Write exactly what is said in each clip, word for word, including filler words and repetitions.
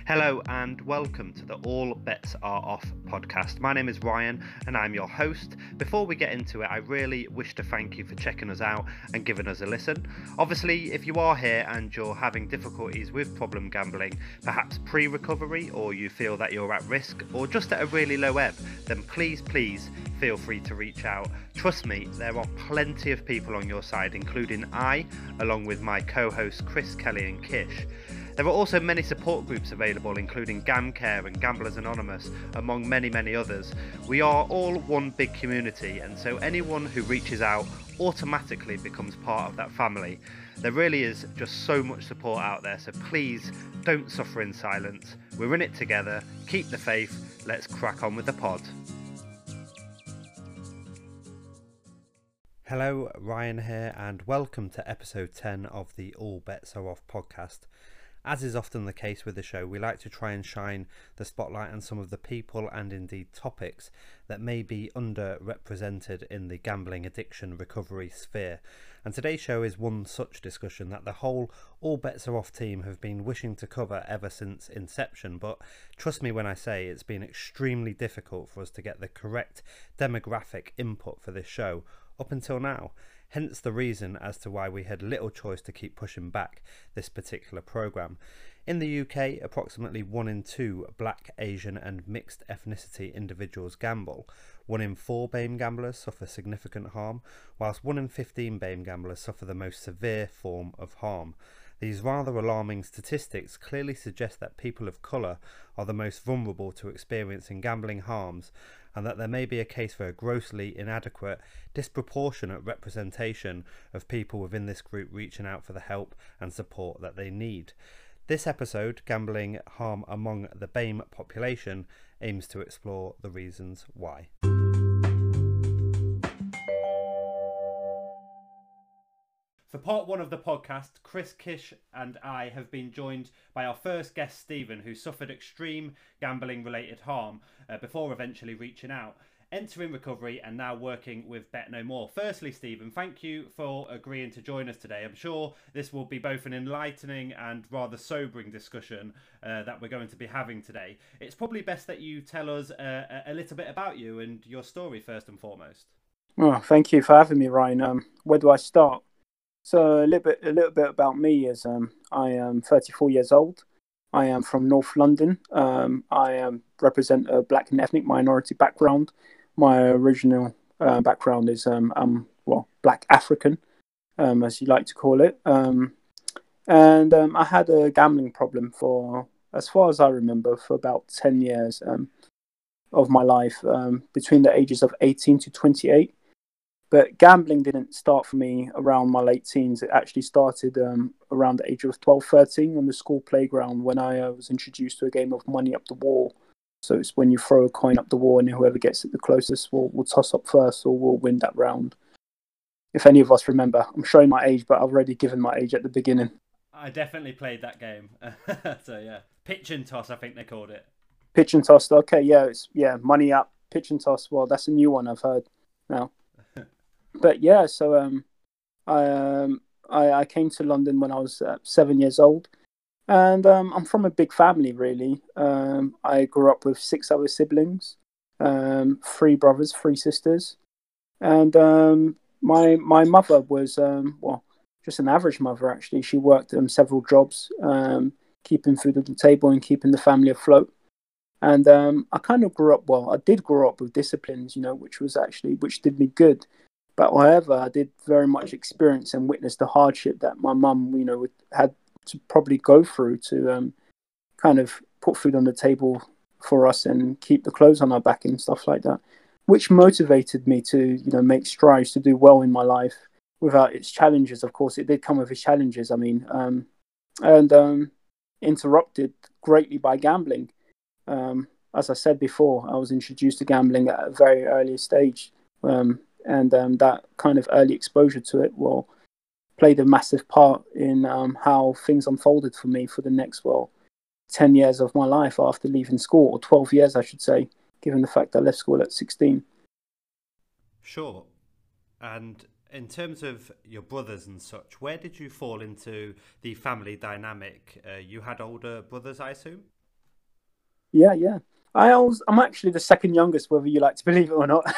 Hello and welcome to the All Bets Are Off podcast. My name is Ryan and I'm your host. Before we get into it, I really wish to thank you for checking us out and giving us a listen. Obviously, if you are here and you're having difficulties with problem gambling, perhaps pre-recovery, or you feel that you're at risk or just at a really low ebb, then please, please feel free to reach out. Trust me, there are plenty of people on your side, including I, along with my co-hosts Chris, Kelly and Kish. There are also many support groups available, including GamCare and Gamblers Anonymous, among many, many others. We are all one big community, and so anyone who reaches out automatically becomes part of that family. There really is just so much support out there, so please don't suffer in silence. We're in it together. Keep the faith. Let's crack on with the pod. Hello, Ryan here, and welcome to episode ten of the All Bets Are Off podcast. As is often the case with the show, we like to try and shine the spotlight on some of the people and indeed topics that may be underrepresented in the gambling addiction recovery sphere. And today's show is one such discussion that the whole All Bets Are Off team have been wishing to cover ever since inception. But trust me when I say it's been extremely difficult for us to get the correct demographic input for this show up until now. Hence the reason as to why we had little choice to keep pushing back this particular programme. In the U K, approximately one in two black, Asian and mixed ethnicity individuals gamble. One in four BAME gamblers suffer significant harm, whilst one in fifteen BAME gamblers suffer the most severe form of harm. These rather alarming statistics clearly suggest that people of colour are the most vulnerable to experiencing gambling harms, and that there may be a case for a grossly inadequate, disproportionate representation of people within this group reaching out for the help and support that they need. This episode, Gambling Harm Among the BAME Population, aims to explore the reasons why. For part one of the podcast, Chris, Kish and I have been joined by our first guest, Stephen, who suffered extreme gambling-related harm uh, before eventually reaching out, entering recovery and now working with Bet No More. Firstly, Stephen, thank you for agreeing to join us today. I'm sure this will be both an enlightening and rather sobering discussion uh, that we're going to be having today. It's probably best that you tell us uh, a little bit about you and your story first and foremost. Well, thank you for having me, Ryan. Um, where do I start? So a little bit, a little bit about me is um, I am thirty-four years old. I am from North London. Um, I um, represent a black and ethnic minority background. My original uh, background is um, um, well, black African, um, as you like to call it. Um, and um, I had a gambling problem for, as far as I remember, for about ten years um, of my life, um, between the ages of eighteen to twenty-eight. But gambling didn't start for me around my late teens. It actually started um, around the age of twelve, thirteen on the school playground when I uh, was introduced to a game of money up the wall. So it's when you throw a coin up the wall and whoever gets it the closest will, will toss up first or will win that round. If any of us remember. I'm showing my age, but I've already given my age at the beginning. I definitely played that game. So yeah, pitch and toss, I think they called it. Pitch and toss. Okay, yeah, it's yeah, money up, pitch and toss. Well, that's a new one I've heard now. But yeah, so um, I, um, I I came to London when I was uh, seven years old, and um, I'm from a big family, really. Um, I grew up with six other siblings, um, three brothers, three sisters, and um, my my mother was um, well, just an average mother actually. She worked um, several jobs, um, keeping food on the table and keeping the family afloat. And um, I kind of grew up well. I did grow up with disciplines, you know, which was actually which did me good. But however, I did very much experience and witness the hardship that my mum, you know, had to probably go through to um, kind of put food on the table for us and keep the clothes on our back and stuff like that, which motivated me to, you know, make strides to do well in my life without its challenges. Of course, it did come with its challenges. I mean, um, and um, interrupted greatly by gambling. Um, as I said before, I was introduced to gambling at a very early stage. Um, And um, that kind of early exposure to it will played a massive part in um, how things unfolded for me for the next, well, ten years of my life after leaving school, or twelve years, I should say, given the fact I left school at sixteen. Sure. And in terms of your brothers and such, where did you fall into the family dynamic? Uh, you had older brothers, I assume? Yeah, yeah. I was, I'm actually the second youngest, whether you like to believe it or not.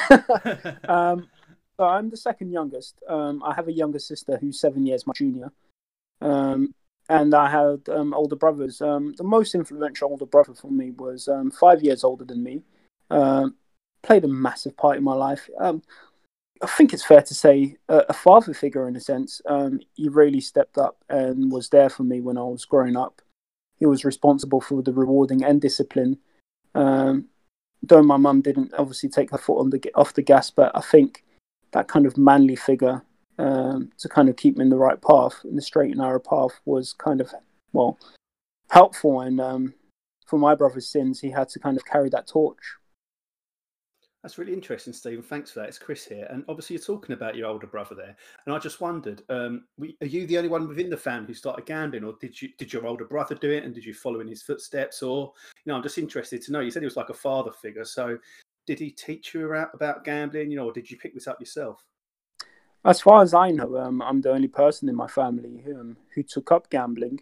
um, so I'm the second youngest. Um, I have a younger sister who's seven years my junior. Um, and I had um, older brothers. Um, the most influential older brother for me was um, five years older than me. Um, played a massive part in my life. Um, I think it's fair to say a, a father figure in a sense. Um, he really stepped up and was there for me when I was growing up. He was responsible for the rewarding and discipline. Um, though my mum didn't obviously take her foot on the off the gas, but I think that kind of manly figure um, to kind of keep me in the right path, in the straight and narrow path, was kind of well helpful. And um, for my brother's sins, he had to kind of carry that torch. That's really interesting, Stephen. Thanks for that. It's Chris here. And obviously, you're talking about your older brother there. And I just wondered, um, are you the only one within the family who started gambling, or did you did your older brother do it, and did you follow in his footsteps? Or, you know, I'm just interested to know. You said he was like a father figure. So, did he teach you about gambling, you know, or did you pick this up yourself? As far as I know, um, I'm the only person in my family who, um, who took up gambling.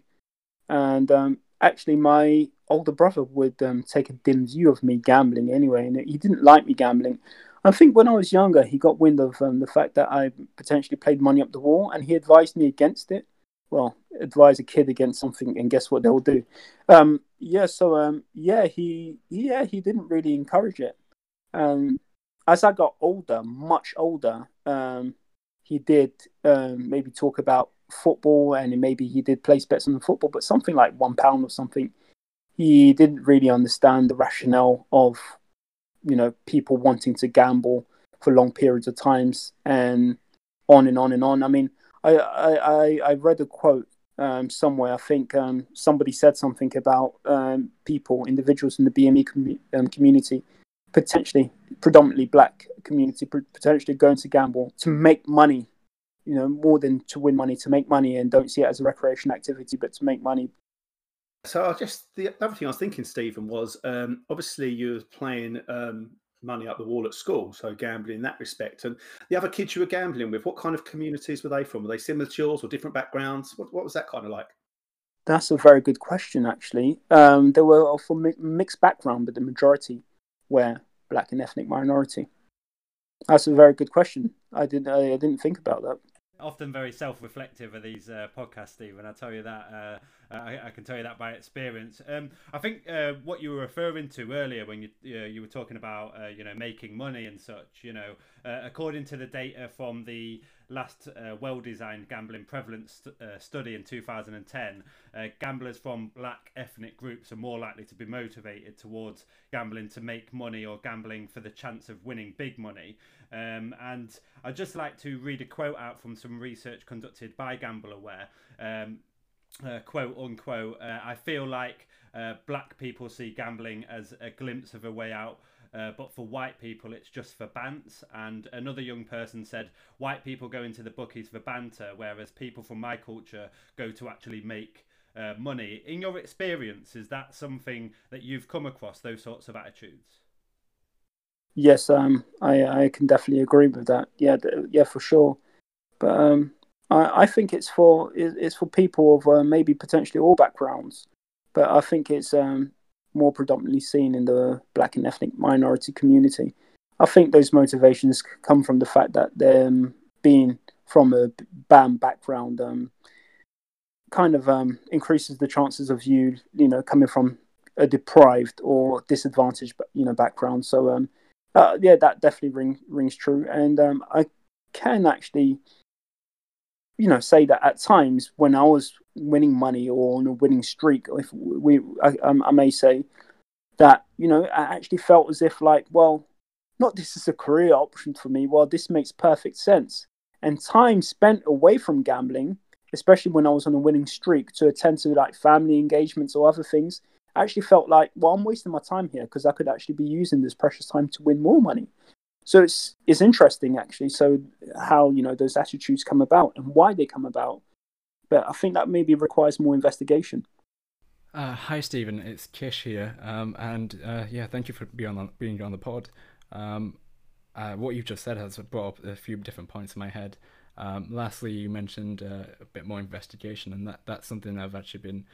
And um, actually, my older brother would um, take a dim view of me gambling anyway, and he didn't like me gambling. I think when I was younger, he got wind of um, the fact that I potentially played money up the wall, and he advised me against it. Well, advise a kid against something, and guess what they'll do? Um, yeah, so um, yeah, he yeah he didn't really encourage it. Um, as I got older, much older, um, he did um, maybe talk about football, and maybe he did place bets on the football, but something like one pound or something. He didn't really understand the rationale of, you know, people wanting to gamble for long periods of times, and on and on and on. I mean, I I, I read a quote um, somewhere. I think um, somebody said something about um, people, individuals in the B M E com- um, community, potentially predominantly black community, potentially going to gamble to make money, you know, more than to win money, to make money, and don't see it as a recreation activity, but to make money. So I just the other thing I was thinking, Stephen, was um, obviously you were playing um, money up the wall at school, so gambling in that respect. And the other kids you were gambling with, what kind of communities were they from? Were they similar to yours or different backgrounds? What, what was that kind of like? That's a very good question, actually. Um, they were of a mixed background, but the majority were black and ethnic minority. That's a very good question. I didn't. I, I didn't think about that. Often very self-reflective of these uh, podcasts, Stephen. I tell you that. Uh, I, I can tell you that by experience. Um, I think uh, what you were referring to earlier when you uh, you were talking about uh, you know making money and such. You know, uh, according to the data from the last uh, well-designed gambling prevalence st- uh, study in two thousand ten, uh, gamblers from black ethnic groups are more likely to be motivated towards gambling to make money or gambling for the chance of winning big money. Um, and I'd just like to read a quote out from some research conducted by GambleAware. Um, uh, quote unquote, uh, I feel like uh, black people see gambling as a glimpse of a way out, uh, but for white people it's just for bants. And another young person said, white people go into the bookies for banter, whereas people from my culture go to actually make uh, money. In your experience, is that something that you've come across, those sorts of attitudes? Yes, um, I I can definitely agree with that. Yeah, yeah, for sure. But um, I I think it's for it's for people of uh, maybe potentially all backgrounds, but I think it's um more predominantly seen in the black and ethnic minority community. I think those motivations come from the fact that them being from a B A M background um kind of um increases the chances of you you know coming from a deprived or disadvantaged you know background. So um uh, yeah, that definitely ring, rings true, and um, I can actually, you know, say that at times when I was winning money or on a winning streak, if we, I, I may say that, you know, I actually felt as if like, well, not this is a career option for me. Well, this makes perfect sense. And time spent away from gambling, especially when I was on a winning streak, to attend to like family engagements or other things, I actually felt like, well, I'm wasting my time here because I could actually be using this precious time to win more money. So it's it's interesting actually. So how you know those attitudes come about and why they come about, but I think that maybe requires more investigation. Uh, hi Stephen, it's Kish here, um, and uh, yeah, thank you for being on being on the pod. Um, uh, what you've just said has brought up a few different points in my head. Um, lastly, you mentioned uh, a bit more investigation, and that, that's something I've actually been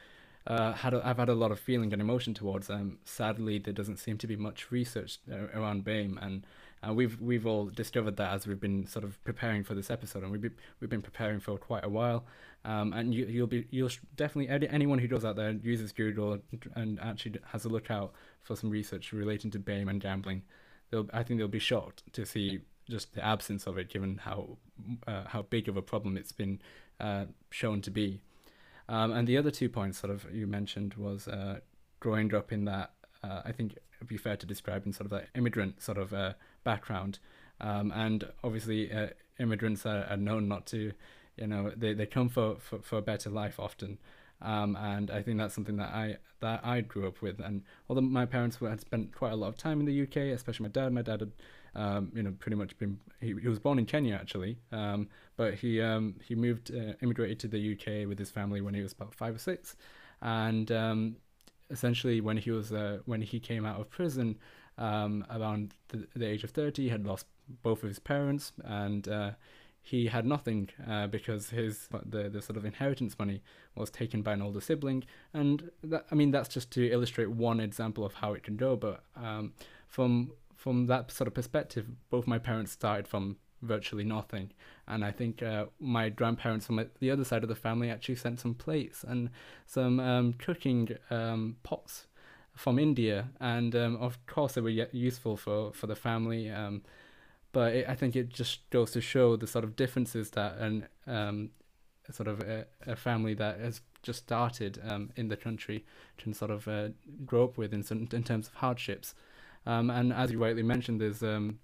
uh, had a, I've had a lot of feeling and emotion towards. Um, sadly, there doesn't seem to be much research uh, around BAME, and uh, we've we've all discovered that as we've been sort of preparing for this episode, and we've been, we've been preparing for quite a while. Um, and you, you'll be you'll definitely anyone who goes out there and uses Google and actually has a look out for some research relating to BAME and gambling, they'll I think they'll be shocked to see just the absence of it, given how uh, how big of a problem it's been uh, shown to be. Um, and the other two points sort of you mentioned was uh, growing up in that, uh, I think it'd be fair to describe in sort of that immigrant sort of uh, background. Um, and obviously uh, immigrants are, are known not to, you know, they, they come for, for, for a better life often. Um, and I think that's something that I that I grew up with. And although my parents had spent quite a lot of time in the U K, especially my dad, my dad had Um, you know, pretty much been. He, he was born in Kenya actually, um, but he um, he moved, uh, immigrated to the U K with his family when he was about five or six, and um, essentially when he was uh, when he came out of prison, um, around the, the age of thirty, he had lost both of his parents, and uh, he had nothing uh, because his the the sort of inheritance money was taken by an older sibling, and that, I mean that's just to illustrate one example of how it can go, but um, from From that sort of perspective, both my parents started from virtually nothing. And I think uh, my grandparents from the other side of the family actually sent some plates and some um, cooking um, pots from India. And um, of course, they were useful for, for the family. Um, but it, I think it just goes to show the sort of differences that an um, sort of a, a family that has just started um, in the country can sort of uh, grow up with in, in terms of hardships. Um, and as you rightly mentioned, there's um,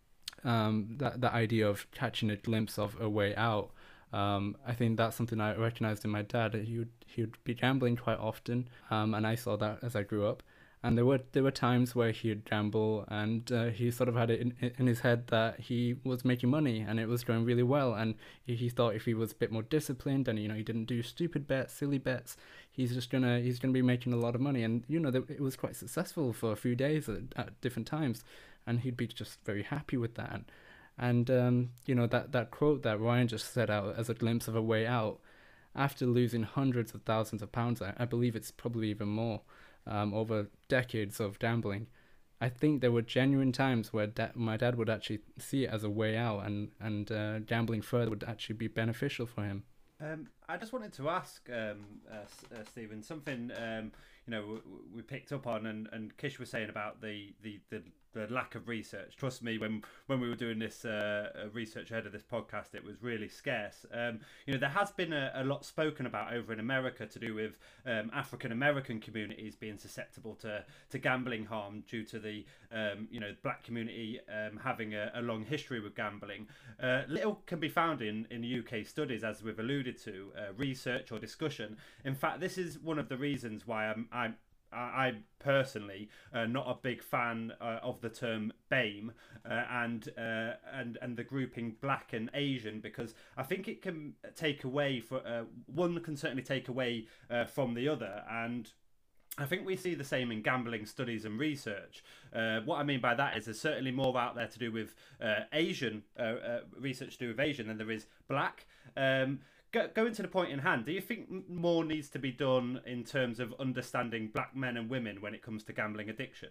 um, that, that idea of catching a glimpse of a way out. Um, I think that's something I recognized in my dad. He would, he would be gambling quite often, um, and I saw that as I grew up. And there were there were times where he would gamble, and uh, he sort of had it in, in his head that he was making money and it was going really well. And he, he thought if he was a bit more disciplined and you know he didn't do stupid bets, silly bets, he's just gonna he's gonna be making a lot of money. And you know it was quite successful for a few days at, at different times, and he'd be just very happy with that. And um, you know that that quote that Ryan just set out as a glimpse of a way out, after losing hundreds of thousands of pounds, I, I believe it's probably even more. Um, over decades of gambling, I think there were genuine times where da- my dad would actually see it as a way out, and and uh, gambling further would actually be beneficial for him. Um, I just wanted to ask um, uh, uh, Stephen something. Um, you know, we, we picked up on, and, and Kish was saying about the, the, the, the lack of research. Trust me, when when we were doing this uh, research ahead of this podcast, it was really scarce. Um, you know, there has been a, a lot spoken about over in America to do with um, African American communities being susceptible to, to gambling harm due to the um, you know black community um, having a, a long history with gambling. Uh, little can be found in, in U K studies, as we've alluded to, uh, research or discussion. In fact, this is one of the reasons why I'm I'm I personally uh, not a big fan uh, of the term BAME uh, and uh, and and the grouping black and Asian, because I think it can take away for uh, one can certainly take away uh, from the other. And I think we see the same in gambling studies and research. Uh, what I mean by that is there's certainly more out there to do with uh, Asian uh, uh, research to do with Asian than there is black. Um, Going to the point in hand, do you think more needs to be done in terms of understanding black men and women when it comes to gambling addiction?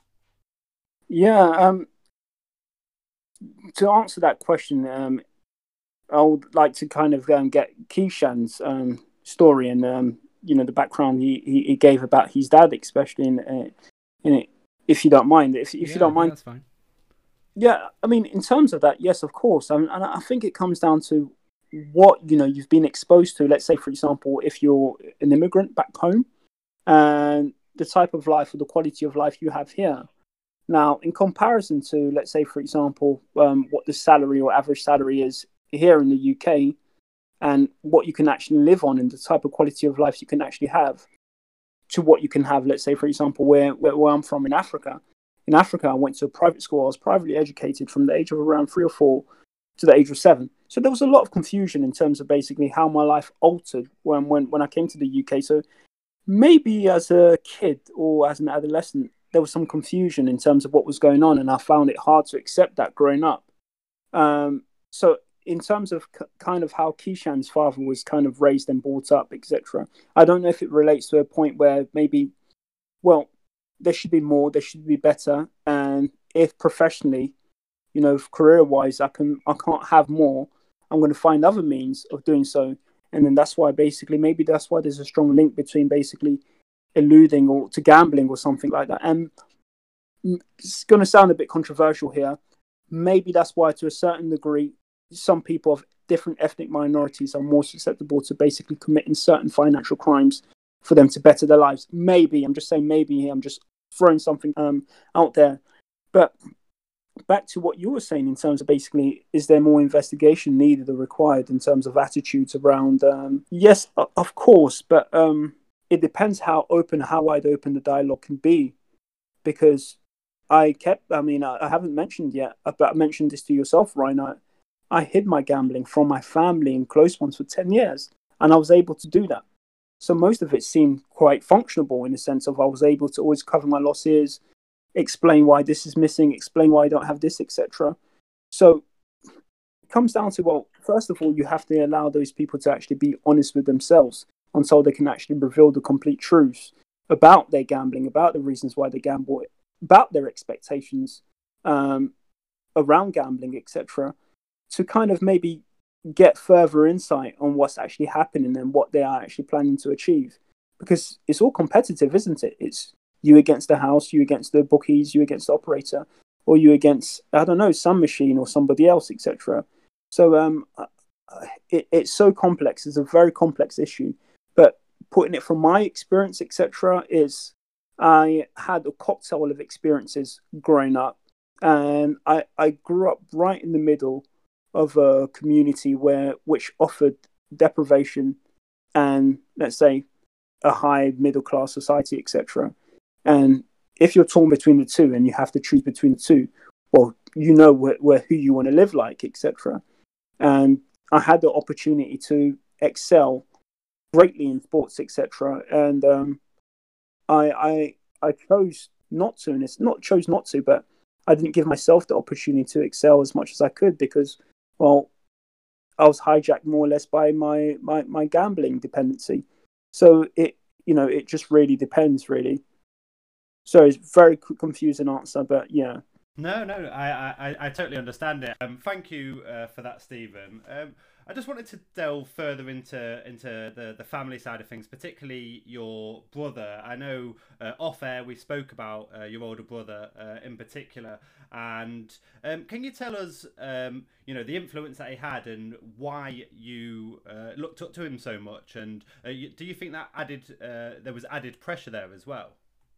Yeah, um, to answer that question, um, I would like to kind of um, get Keishan's um, story and um, you know the background he, he, he gave about his dad, especially in, uh, in it, if you don't mind. If if yeah, you don't mind, that's fine. Yeah, I mean, in terms of that, yes, of course. I mean, and I think it comes down to what you know you've been exposed to. Let's say, for example, if you're an immigrant back home, and the type of life or the quality of life you have here. Now, in comparison to, let's say, for example, um, what the salary or average salary is here in the U K, and what you can actually live on and the type of quality of life you can actually have, to what you can have, let's say, for example, where where, where I'm from in Africa. In Africa, I went to a private school. I was privately educated from the age of around three or four to the age of seven. So there was a lot of confusion in terms of basically how my life altered when, when, when I came to the U K. So maybe as a kid or as an adolescent, there was some confusion in terms of what was going on, and I found it hard to accept that growing up. Um, so in terms of k- kind of how Keishan's father was kind of raised and brought up, et cetera. I don't know if it relates to a point where maybe, well, there should be more, there should be better, and if professionally, you know, career-wise, I can I can't have more, I'm going to find other means of doing so, and then that's why basically maybe that's why there's a strong link between basically alluding or to gambling or something like that. And it's going to sound a bit controversial here. Maybe that's why, to a certain degree, some people of different ethnic minorities are more susceptible to basically committing certain financial crimes for them to better their lives. Maybe, I'm just saying maybe here, I'm just throwing something um, out there. But back to what you were saying in terms of basically, is there more investigation needed or required in terms of attitudes around, um, yes, of course, but um, it depends how open, how wide open the dialogue can be. Because I kept, I mean, I, I haven't mentioned yet, but I mentioned this to yourself, Ryan. I, I hid my gambling from my family and close ones for ten years, and I was able to do that. So most of it seemed quite functionable in the sense of I was able to always cover my losses, explain why this is missing, explain why I don't have this, et cetera. So it comes down to, well, first of all, you have to allow those people to actually be honest with themselves until they can actually reveal the complete truth about their gambling, about the reasons why they gamble, about their expectations um, around gambling, et cetera, to kind of maybe get further insight on what's actually happening and what they are actually planning to achieve. Because it's all competitive, isn't it? It's you against the house, you against the bookies, you against the operator, or you against, I don't know, some machine or somebody else, et cetera. So um, it, it's so complex. It's a very complex issue. But putting it from my experience, et cetera, is I had a cocktail of experiences growing up, and I, I grew up right in the middle of a community where which offered deprivation and, let's say, a high middle class society, et cetera. And if you're torn between the two and you have to choose between the two, well, you know where, where who you want to live like, et cetera. And I had the opportunity to excel greatly in sports, et cetera. And um, I, I I chose not to, and it's not chose not to, but I didn't give myself the opportunity to excel as much as I could because, well, I was hijacked more or less by my my, my gambling dependency. So it you know it just really depends, really. So it's a very confusing answer, but yeah. No, no, I, I, I totally understand it. Um, thank you uh, for that, Stephen. Um, I just wanted to delve further into into the, the family side of things, particularly your brother. I know uh, off air we spoke about uh, your older brother uh, in particular, and um, can you tell us, um, you know, the influence that he had and why you uh, looked up to him so much? And uh, you, do you think that added uh, there was added pressure there as well?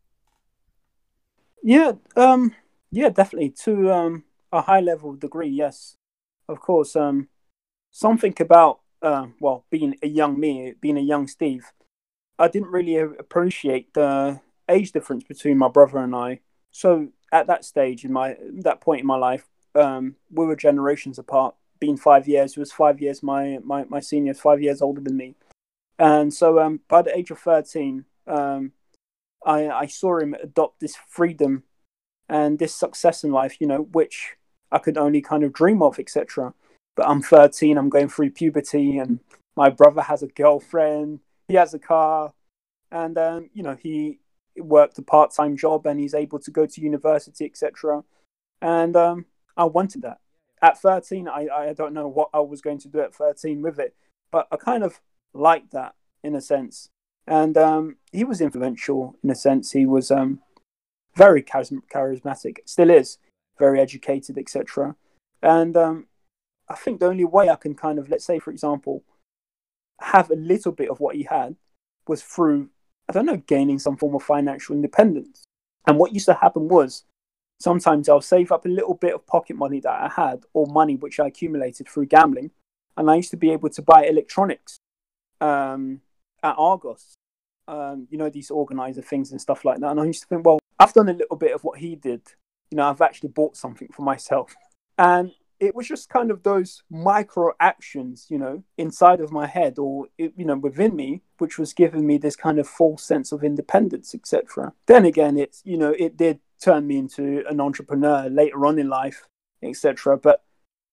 Yeah, um, yeah, definitely to um, a high level degree. Yes, of course. Um, something about uh, well, being a young me, being a young Steve, I didn't really appreciate the age difference between my brother and I. So at that stage in my that point in my life, um, we were generations apart. Being five years, he was five years my my my senior, five years older than me, and so um, by the age of thirteen, um. I, I saw him adopt this freedom and this success in life, you know, which I could only kind of dream of, et cetera. But I'm thirteen, I'm going through puberty, and my brother has a girlfriend, he has a car, and um, you know, he worked a part-time job, and he's able to go to university, et cetera. And um, I wanted that. At thirteen, I I don't know what I was going to do at thirteen with it, but I kind of liked that in a sense. And um, he was influential in a sense. He was um, very charism- charismatic, still is, very educated, et cetera. And um, I think the only way I can kind of, let's say, for example, have a little bit of what he had was through, I don't know, gaining some form of financial independence. And what used to happen was sometimes I'll save up a little bit of pocket money that I had or money which I accumulated through gambling. And I used to be able to buy electronics. Um, at Argos, um, you know, these organizer things and stuff like that. And I used to think, well, I've done a little bit of what he did. You know, I've actually bought something for myself. And it was just kind of those micro actions, you know, inside of my head or, you know, within me, which was giving me this kind of false sense of independence, et cetera. Then again, it's, you know, it did turn me into an entrepreneur later on in life, et cetera. But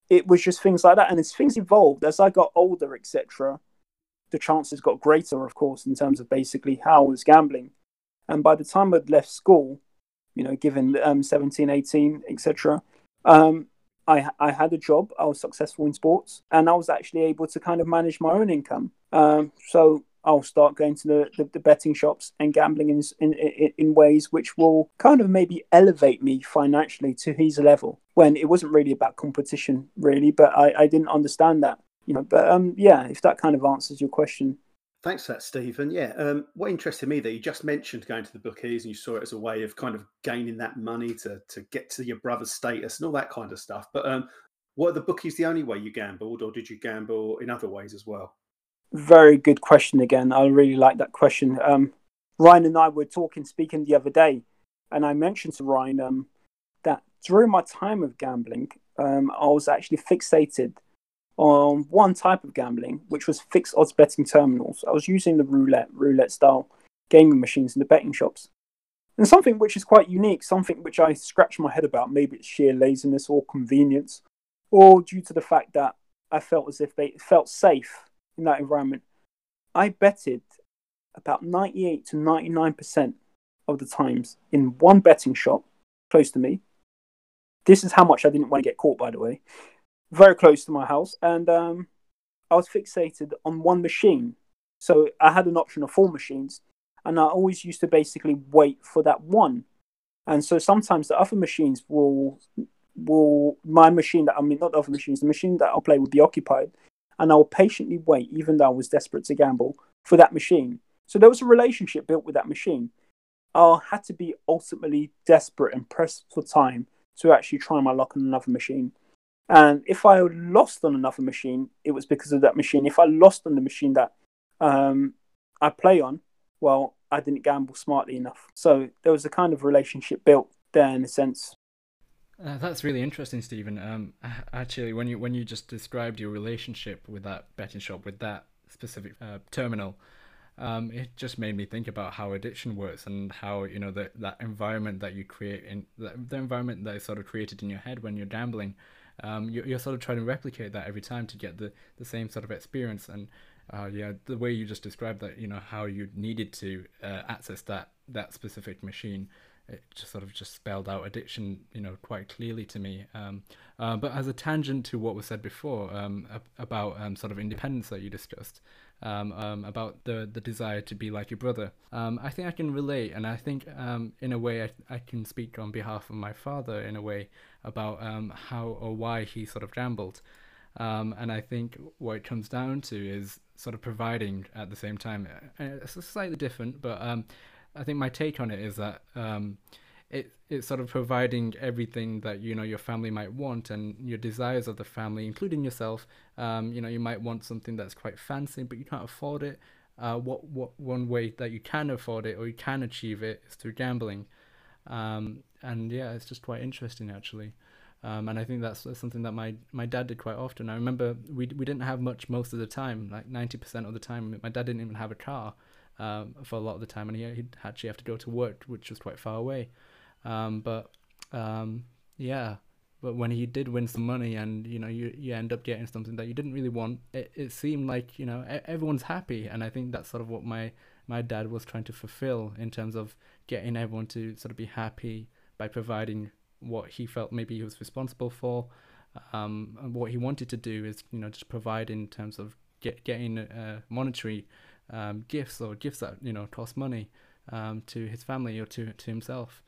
it was just things like that. And as things evolved, as I got older, et cetera, the chances got greater, of course, in terms of basically how I was gambling. And by the time I'd left school, you know, given um, seventeen, eighteen, et cetera, um, I, I had a job. I was successful in sports, and I was actually able to kind of manage my own income. Um, so I'll start going to the, the, the betting shops and gambling in, in in in ways which will kind of maybe elevate me financially to his level, when it wasn't really about competition, really. But I, I didn't understand that, you know. But um, yeah, if that kind of answers your question. Thanks for that, Stephen. Yeah, um, what interested me that you just mentioned going to the bookies and you saw it as a way of kind of gaining that money to to get to your brother's status and all that kind of stuff. But um, were the bookies the only way you gambled, or did you gamble in other ways as well? Very good question again. I really like that question. Um, Ryan and I were talking, speaking the other day, and I mentioned to Ryan um, that during my time of gambling, um, I was actually fixated on one type of gambling, which was fixed odds betting terminals. I was using the roulette, roulette style gaming machines in the betting shops. And something which is quite unique, something which I scratch my head about, maybe it's sheer laziness or convenience, or due to the fact that I felt as if they felt safe in that environment. I betted about ninety-eight to ninety-nine percent of the times in one betting shop close to me. This is how much I didn't want to get caught, by the way. Very close to my house. And um, I was fixated on one machine. So I had an option of four machines. And I always used to basically wait for that one. And so sometimes the other machines will, will my machine that, I mean, not the other machines, the machine that I'll play would be occupied. And I will patiently wait, even though I was desperate to gamble, for that machine. So there was a relationship built with that machine. I had to be ultimately desperate and pressed for time to actually try my luck on another machine. And if I lost on another machine, it was because of that machine. If I lost on the machine that um, I play on, well, I didn't gamble smartly enough. So there was a kind of relationship built there in a sense. Uh, that's really interesting, Stephen. Um, actually, when you when you just described your relationship with that betting shop, with that specific uh, terminal, um, it just made me think about how addiction works and how, you know, that that environment that you create in the, the environment that is sort of created in your head when you're gambling. Um, you're, you're sort of trying to replicate that every time to get the, the same sort of experience. And uh, yeah, the way you just described that, you know, how you needed to uh, access that that specific machine. It just sort of just spelled out addiction, you know, quite clearly to me. Um, uh, but as a tangent to what was said before um, about um, sort of independence that you discussed, um, um, about the the desire to be like your brother, um, I think I can relate, and I think um, in a way I, I can speak on behalf of my father in a way about um, how or why he sort of gambled. Um, and I think what it comes down to is sort of providing at the same time. It's slightly different, but um, I think my take on it is that um, it it's sort of providing everything that, you know, your family might want and your desires of the family, including yourself. Um, you know, you might want something that's quite fancy, but you can't afford it. Uh, what what one way that you can afford it or you can achieve it is through gambling. Um, and yeah, it's just quite interesting actually. Um, and I think that's, that's something that my, my dad did quite often. I remember we we didn't have much most of the time, like ninety percent of the time. My dad didn't even have a car. Um, for a lot of the time, and he, he'd actually have to go to work, which was quite far away. Um, but um, yeah, but when he did win some money, and you know, you you end up getting something that you didn't really want, it, it seemed like, you know, everyone's happy, and I think that's sort of what my my dad was trying to fulfill in terms of getting everyone to sort of be happy by providing what he felt maybe he was responsible for. Um, and what he wanted to do is, you know, just provide in terms of get, getting uh, monetary Um, gifts or gifts that, you know, cost money um, to his family or to to himself.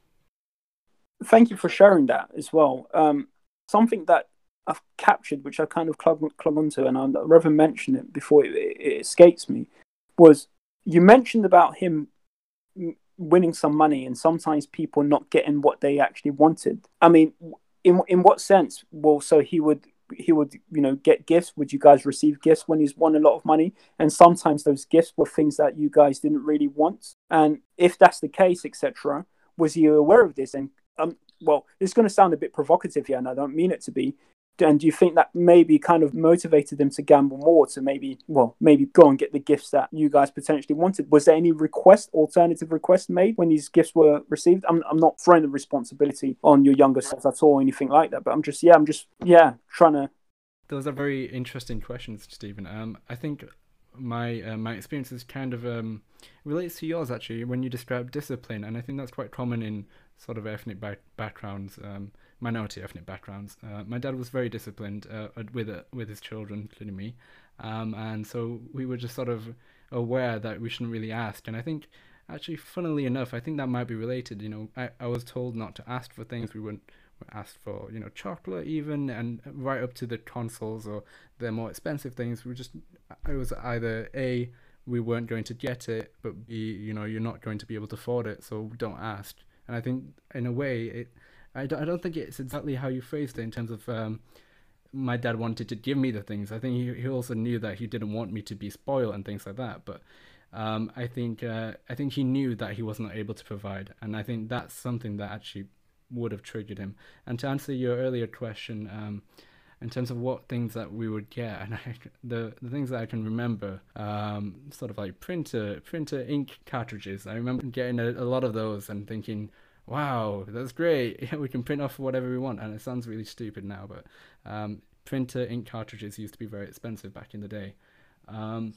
Thank you for sharing that as well. Um, something that I've captured, which I kind of clung, clung onto, and I'll rather mention it before it, it escapes me, was you mentioned about him winning some money and sometimes people not getting what they actually wanted. I mean, in in what sense? Well, so he would. he would, you know, get gifts. Would you guys receive gifts when he's won a lot of money? And sometimes those gifts were things that you guys didn't really want. And if that's the case, et cetera, was he aware of this? And um, well, it's going to sound a bit provocative here, and I don't mean it to be. And do you think that maybe kind of motivated them to gamble more, to maybe, well, maybe go and get the gifts that you guys potentially wanted? Was there any request, alternative request made when these gifts were received? I'm, I'm not throwing the responsibility on your younger self at all or anything like that, but I'm just, yeah, I'm just, yeah, trying to. Those are very interesting questions, Stephen. Um, I think my uh, my experiences kind of um, relates to yours, actually, when you describe discipline, and I think that's quite common in sort of ethnic back- backgrounds, um, minority ethnic backgrounds. Uh, my dad was very disciplined uh, with uh, with his children, including me, um, and so we were just sort of aware that we shouldn't really ask. And I think, actually, funnily enough, I think that might be related. You know, I, I was told not to ask for things. We weren't asked for, you know, chocolate even, and right up to the consoles or the more expensive things. We just, I was either A, we weren't going to get it, but B, you know, you're not going to be able to afford it, so don't ask. And I think, in a way, it, I don't, I don't think it's exactly how you phrased it in terms of um, my dad wanted to give me the things. I think he, he also knew that he didn't want me to be spoiled and things like that. But um, I think uh, I think he knew that he was not able to provide, and I think that's something that actually would have triggered him. And to answer your earlier question, um, in terms of what things that we would get, and I, the the things that I can remember, um, sort of like printer printer ink cartridges. I remember getting a, a lot of those and thinking, wow, that's great. We can print off whatever we want. And it sounds really stupid now, but um, printer ink cartridges used to be very expensive back in the day. Um,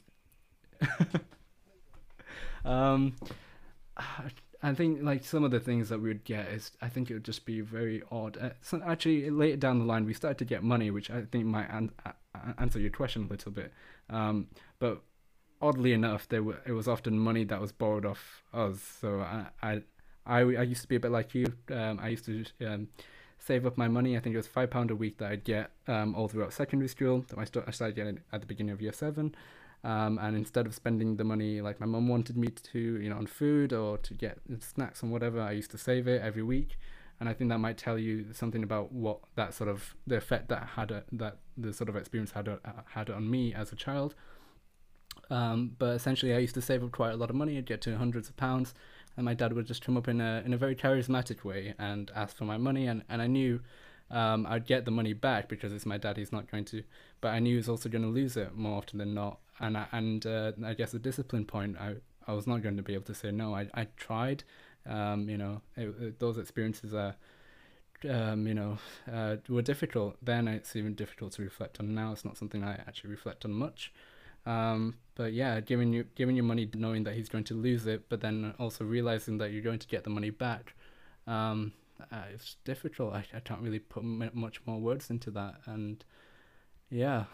um, I think like some of the things that we would get is, I think it would just be very odd. Uh, so actually, later down the line, we started to get money, which I think might an- answer your question a little bit. Um, but oddly enough, there were, it was often money that was borrowed off us. So I, I, I, I used to be a bit like you. Um, I used to um, save up my money. I think it was five pound a week that I'd get um, all throughout secondary school. That I, st- I started getting at the beginning of year seven. Um, and instead of spending the money like my mum wanted me to, you know, on food or to get snacks and whatever, I used to save it every week. And I think that might tell you something about what that sort of, the effect that had a, that the sort of experience had a, had on me as a child. Um, but essentially, I used to save up quite a lot of money. I'd get to hundreds of pounds, and my dad would just come up in a in a very charismatic way and ask for my money. And, and I knew um, I'd get the money back because it's my dad. He's not going to, but I knew he was also going to lose it more often than not. And I, and uh, I guess the discipline point, I, I was not going to be able to say no. I I tried, um, you know, it, it, those experiences are, um, you know, uh, were difficult. Then it's even difficult to reflect on now. It's not something I actually reflect on much. Um, but yeah, giving you giving your money, knowing that he's going to lose it, but then also realizing that you're going to get the money back. Um, uh, it's difficult. I, I can't really put m- much more words into that. And yeah.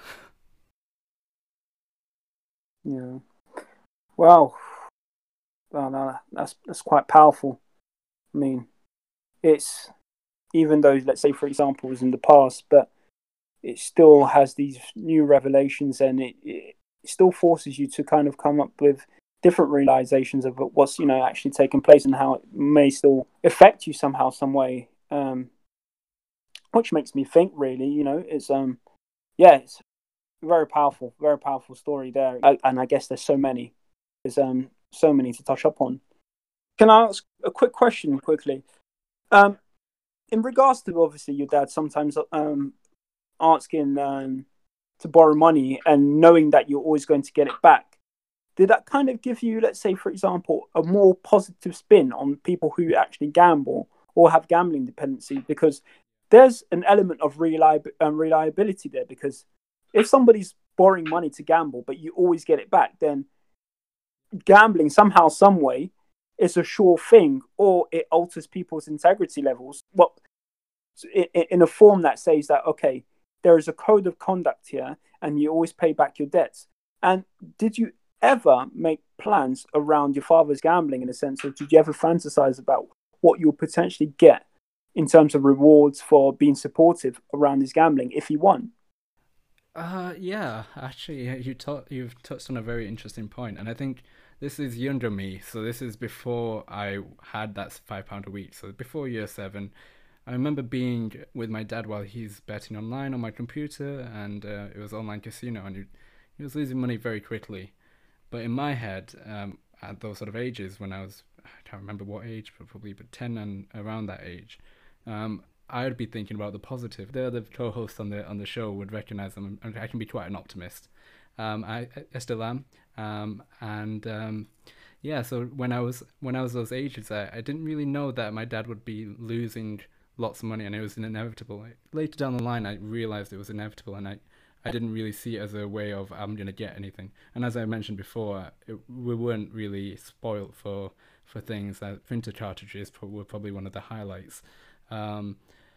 Yeah. Wow. Well, no, that's that's quite powerful. I mean, it's, even though, let's say, for example, it was in the past, but it still has these new revelations, and it, it still forces you to kind of come up with different realizations of what's, you know, actually taking place and how it may still affect you somehow, some way. Um, which makes me think, really, you know, it's um, yeah, it's very powerful, very powerful story there. I, and I guess there's so many, there's um, so many to touch up on. Can I ask a quick question quickly? Um, in regards to, obviously, your dad sometimes um asking um to borrow money and knowing that you're always going to get it back, did that kind of give you, let's say, for example, a more positive spin on people who actually gamble or have gambling dependency? Because there's an element of reliab- um, reliability there, because if somebody's borrowing money to gamble, but you always get it back, then gambling somehow, some way, is a sure thing, or it alters people's integrity levels. Well, in, in a form that says that, okay, there is a code of conduct here, and you always pay back your debts. And did you ever make plans around your father's gambling, in a sense, or did you ever fantasize about what you'll potentially get in terms of rewards for being supportive around his gambling if he won? Uh, yeah, actually, you t- you've touched on a very interesting point, and I think this is younger me, so this is before I had that five pound a week, so before year seven. I remember being with my dad while he's betting online on my computer, and uh, it was online casino, and he, he was losing money very quickly. But in my head, um, at those sort of ages, when I was, I can't remember what age, but probably but ten and around that age, um, I would be thinking about the positive. The other co-hosts on the on the show would recognize them, and I can be quite an optimist. Um, I, I still am, um, and um, yeah. So when I was when I was those ages, I, I didn't really know that my dad would be losing lots of money, and it was inevitable. Later down the line, I realized it was inevitable, and I, I didn't really see it as a way of I'm gonna get anything. And as I mentioned before, it, we weren't really spoilt for for things. Uh, printer cartridges were probably one of the highlights. Um,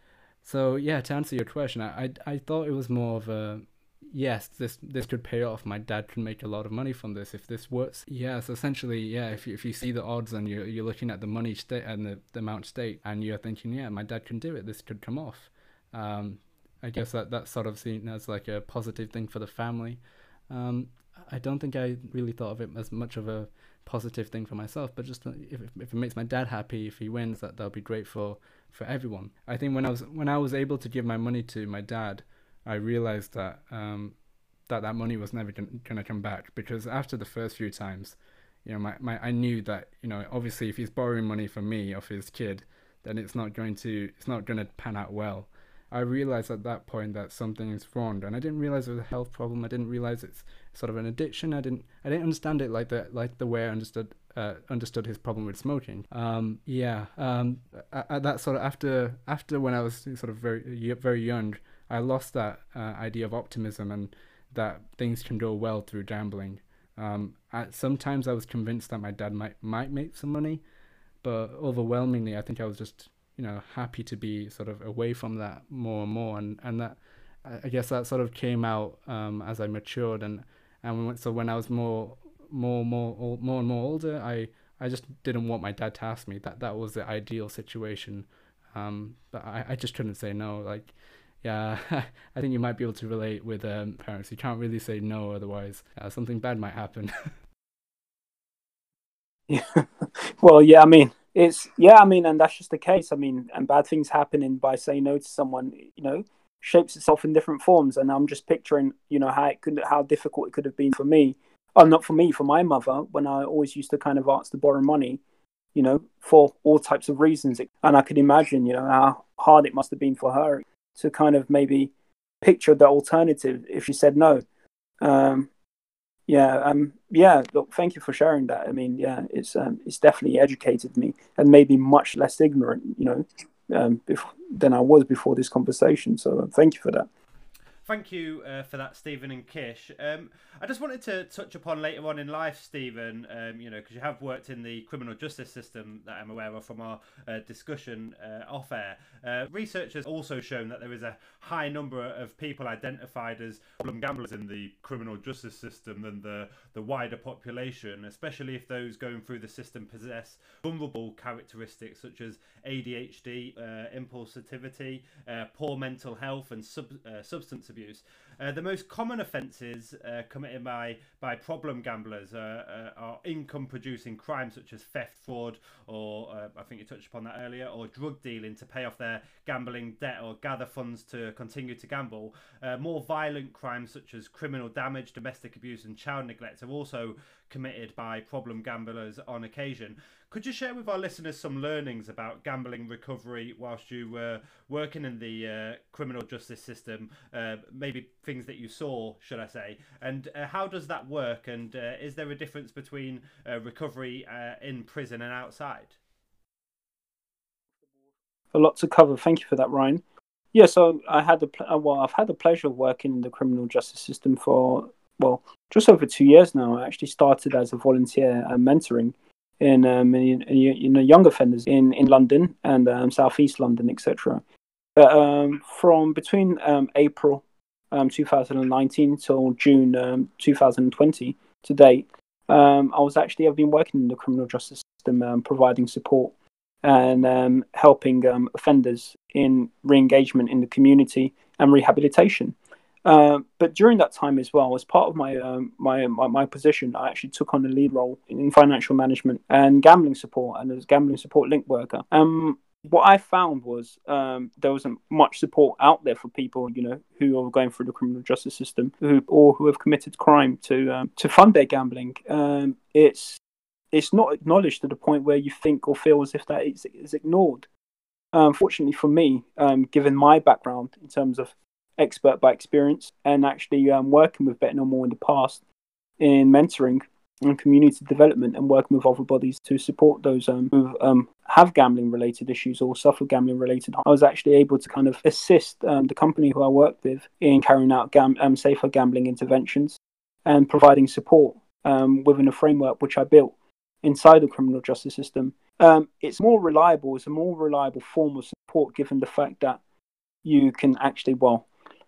so yeah, to answer your question, I, I I thought it was more of a yes, this this could pay off. My dad can make a lot of money from this if this works. Yeah, so essentially, yeah, if you, if you see the odds and you're you're looking at the money state and the, the amount stake, and you're thinking, yeah, my dad can do it. This could come off. Um, I guess that that's sort of seen as like a positive thing for the family. Um, I don't think I really thought of it as much of a positive thing for myself, but just if if it makes my dad happy, if he wins, that that'll be great for for everyone. I think when I was when I was able to give my money to my dad, I realized that um, that that money was never going to come back, because after the first few times, you know, my, my I knew that, you know, obviously if he's borrowing money from me off his kid, then it's not going to it's not going to pan out well. I realized at that point that something is wrong, and I didn't realize it was a health problem. I didn't realize it's sort of an addiction. I didn't I didn't understand it like the like the way I understood uh, understood his problem with smoking. Um, yeah, um, at, at that sort of after after when I was sort of very very young, I lost that uh, idea of optimism and that things can go well through gambling. Um, I, sometimes I was convinced that my dad might might make some money, but overwhelmingly, I think I was just, you know, happy to be sort of away from that more and more, and and that I guess that sort of came out um, as I matured, and and so when I was more more more more and more older, I I just didn't want my dad to ask me. That that was the ideal situation, um, but I I just couldn't say no. Like, yeah, I think you might be able to relate with um, parents. You can't really say no, otherwise uh, something bad might happen. Yeah. Well, yeah, I mean, it's, yeah, I mean, and that's just the case. I mean, and bad things happening by saying no to someone, you know, shapes itself in different forms. And I'm just picturing, you know, how it could, how difficult it could have been for me. Oh, not for me, for my mother, when I always used to kind of ask to borrow money, you know, for all types of reasons. And I could imagine, you know, how hard it must have been for her to kind of maybe picture the alternative if she said no. Um, yeah, um, yeah. Look, thank you for sharing that. I mean, yeah, it's um, it's definitely educated me and made me much less ignorant, you know, um, before, than I was before this conversation. So thank you for that. Thank you uh, for that, Stephen and Kish. Um, I just wanted to touch upon later on in life, Stephen, um, you know, because you have worked in the criminal justice system that I'm aware of from our uh, discussion uh, off air. Uh, research has also shown that there is a high number of people identified as problem gamblers in the criminal justice system than the, the wider population, especially if those going through the system possess vulnerable characteristics such as A D H D, uh, impulsivity, uh, poor mental health and sub, uh, substance abuse. Uh, the most common offences uh, committed by by problem gamblers uh, uh, are income producing crimes such as theft, fraud, or uh, I think you touched upon that earlier, or drug dealing to pay off their gambling debt or gather funds to continue to gamble. Uh, more violent crimes such as criminal damage, domestic abuse and child neglect are also committed by problem gamblers on occasion. Could you share with our listeners some learnings about gambling recovery whilst you were working in the uh, criminal justice system, uh, maybe things that you saw, should I say, and uh, how does that work, and uh, is there a difference between uh, recovery uh, in prison and outside? A lot to cover. Thank you for that, Ryan. Yeah, so I had the well, I've had the pleasure of working in the criminal justice system for, well, just over two years now. I actually started as a volunteer uh, mentoring in, um, in, in, in young offenders in, in London and um, Southeast London, et cetera. But um, from between um, April um, two thousand nineteen till June um, two thousand twenty to date, um, I was actually, I've been working in the criminal justice system, um, providing support and um, helping um, offenders in re-engagement in the community and rehabilitation. Uh, but during that time as well, as part of my, um, my my my position, I actually took on a lead role in financial management and gambling support, and as gambling support link worker. Um, what I found was um, there wasn't much support out there for people, you know, who are going through the criminal justice system, who or who have committed crime to um, to fund their gambling. Um, it's it's not acknowledged to the point where you think or feel as if that is, is ignored. Unfortunately for me, um, given my background in terms of expert by experience and actually um, working with Bet No More in the past in mentoring and community development and working with other bodies to support those um, who um, have gambling related issues or suffer gambling related harm, I was actually able to kind of assist um, the company who I worked with in carrying out gam- um, safer gambling interventions and providing support um, within a framework which I built inside the criminal justice system. Um, it's more reliable, it's a more reliable form of support given the fact that you can actually, well,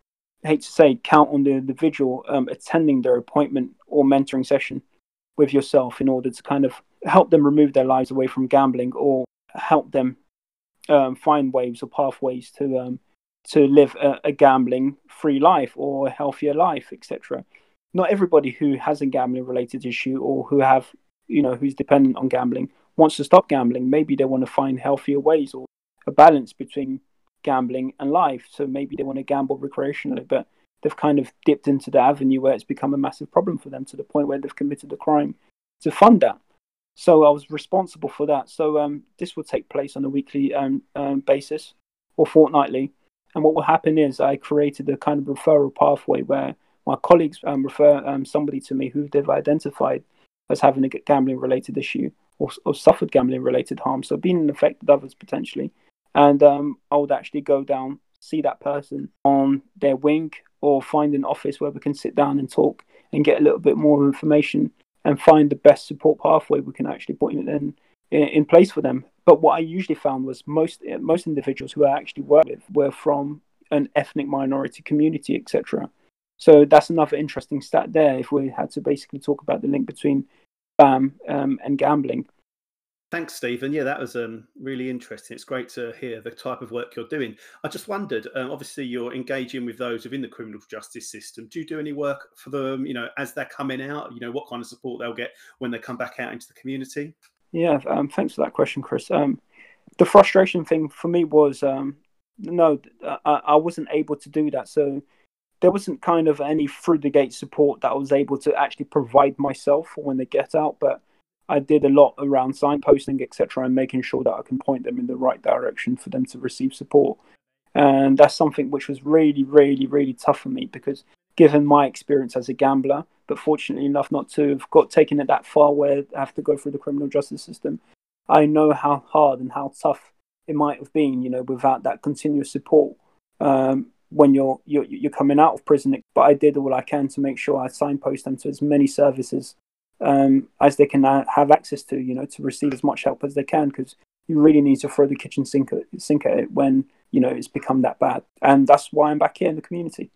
I hate to say, count on the individual um, attending their appointment or mentoring session with yourself in order to kind of help them remove their lives away from gambling or help them um, find ways or pathways to um, to live a, a gambling-free life or a healthier life, et cetera. Not everybody who has a gambling-related issue or who have, you know, who's dependent on gambling wants to stop gambling. Maybe they want to find healthier ways or a balance between gambling and life. So maybe they want to gamble recreationally, but they've kind of dipped into the avenue where it's become a massive problem for them to the point where they've committed a crime to fund that. So I was responsible for that. So um, this will take place on a weekly um, um, basis or fortnightly. And what will happen is I created a kind of referral pathway where my colleagues um, refer um, somebody to me who they've identified as having a gambling related issue or, or suffered gambling related harm. So being affected others potentially. And um, I would actually go down, see that person on their wing or find an office where we can sit down and talk and get a little bit more information and find the best support pathway we can actually put in, in, in place for them. But what I usually found was most most individuals who I actually worked with were from an ethnic minority community, et cetera. So that's another interesting stat there if we had to basically talk about the link between B A M um, and gambling. Thanks, Stephen. Yeah, that was um, really interesting. It's great to hear the type of work you're doing. I just wondered, um, obviously you're engaging with those within the criminal justice system. Do you do any work for them, you know, as they're coming out, you know, what kind of support they'll get when they come back out into the community? Yeah, um, thanks for that question, Chris. Um, the frustration thing for me was, um, no, I, I wasn't able to do that. So there wasn't kind of any through the gate support that I was able to actually provide myself for when they get out. But I did a lot around signposting, et cetera, and making sure that I can point them in the right direction for them to receive support. And that's something which was really, really, really tough for me because given my experience as a gambler, but fortunately enough not to have got taken it that far where I have to go through the criminal justice system, I know how hard and how tough it might have been, you know, without that continuous support um, when you're, you're you're coming out of prison. But I did all I can to make sure I signpost them to as many services um, as they can have access to, you know, to receive as much help as they can, because you really need to throw the kitchen sink at, sink at it when, you know, it's become that bad. And that's why I'm back here in the community.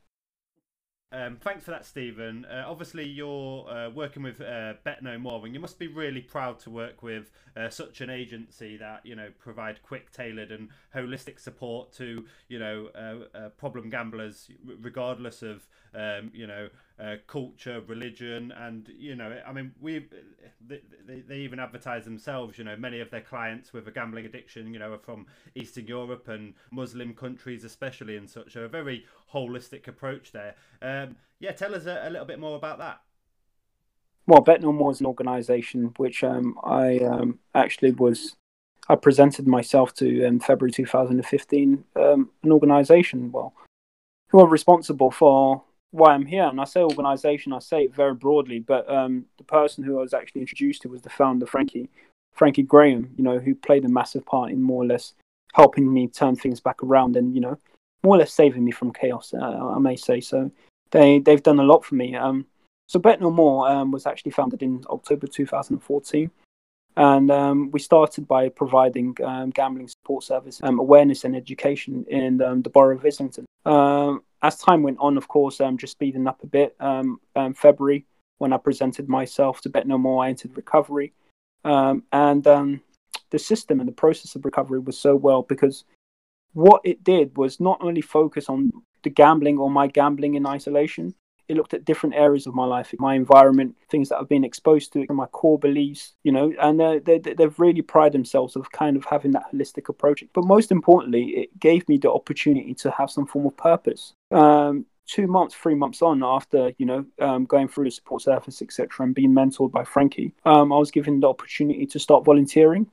Um, thanks for that, Stephen. Uh, obviously, you're uh, working with uh, Bet No More, and you must be really proud to work with uh, such an agency that, you know, provide quick, tailored, and holistic support to, you know, uh, uh, problem gamblers, regardless of, um, you know, uh, culture, religion, and, you know, I mean, we they, they, they even advertise themselves. You know, many of their clients with a gambling addiction, you know, are from Eastern Europe and Muslim countries, especially, and such. So a very holistic approach there. Um, yeah, tell us a, a little bit more about that. Well, Bet No More is an organisation which um, I um, actually was, I presented myself to in February two thousand fifteen, um, an organisation, well, who are responsible for why I'm here. And I say organisation, I say it very broadly, but um, the person who I was actually introduced to was the founder, Frankie, Frankie Graham, you know, who played a massive part in more or less helping me turn things back around and, you know, more or less saving me from chaos, uh, I may say. So they, they've done a lot for me. Um, so Bet No More um, was actually founded in October two thousand fourteen. And um, we started by providing um, gambling support service, um, awareness and education in um, the borough of Islington. Um, as time went on, of course, um, just speeding up a bit, um, um, February, when I presented myself to Bet No More, I entered recovery. Um, and um, the system and the process of recovery was so well because what it did was not only focus on the gambling or my gambling in isolation. It looked at different areas of my life, my environment, things that I've been exposed to, my core beliefs, you know, and uh, they, they've really prided themselves of kind of having that holistic approach. But most importantly, it gave me the opportunity to have some form of purpose. Um, two months, three months on after, you know, um, going through the support service, et cetera, and being mentored by Frankie, um, I was given the opportunity to start volunteering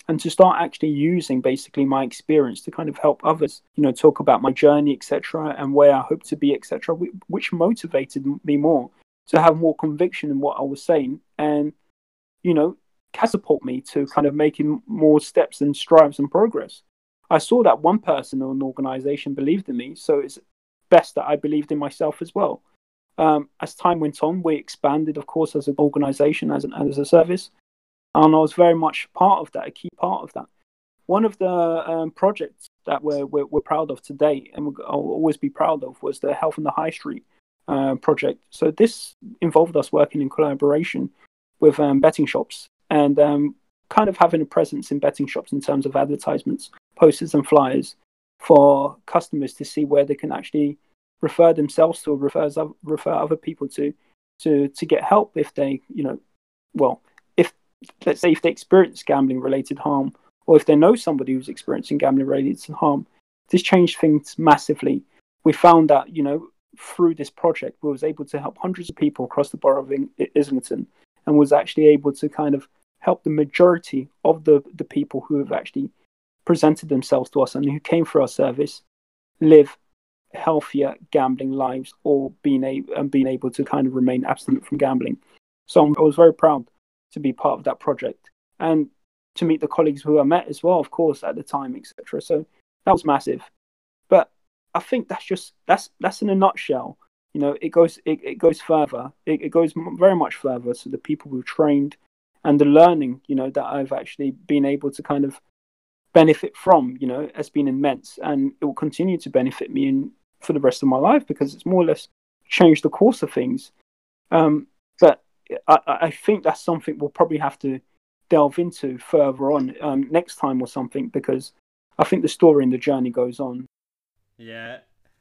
and to start actually using basically my experience to kind of help others, you know, talk about my journey, et cetera, and where I hope to be, et cetera, which motivated me more to have more conviction in what I was saying, and, you know, catapult me to kind of making more steps and strides and progress. I saw that one person or an organization believed in me, so it's best that I believed in myself as well. Um, as time went on, we expanded, of course, as an organization, as, an, as a service, and I was very much part of that, a key part of that. One of the um, projects that we're, we're, we're proud of today, and I'll always be proud of, was the Health on the High Street uh, project. So this involved us working in collaboration with um, betting shops, and um, kind of having a presence in betting shops in terms of advertisements, posters and flyers for customers to see where they can actually refer themselves to, or refer, refer other people to, to, to get help if they, you know, well, if, let's say if they experience gambling related harm, or if they know somebody who's experiencing gambling related harm. This changed things massively. We found that, you know, through this project, we was able to help hundreds of people across the borough of Islington, and was actually able to kind of help the majority of the, the people who have actually presented themselves to us and who came for our service live healthier gambling lives, or being able and being able to kind of remain abstinent from gambling. So I was very proud to be part of that project, and to meet the colleagues who I met as well, of course, at the time, et cetera. So that was massive. But I think that's just that's that's in a nutshell. You know, it goes it, it goes further. It, it goes very much further. So the people who trained and the learning, you know, that I've actually been able to kind of benefit from, you know, has been immense, and it will continue to benefit me in for the rest of my life, because it's more or less changed the course of things. Um, but I, I think that's something we'll probably have to delve into further on um, next time or something, because I think the story and the journey goes on. Yeah,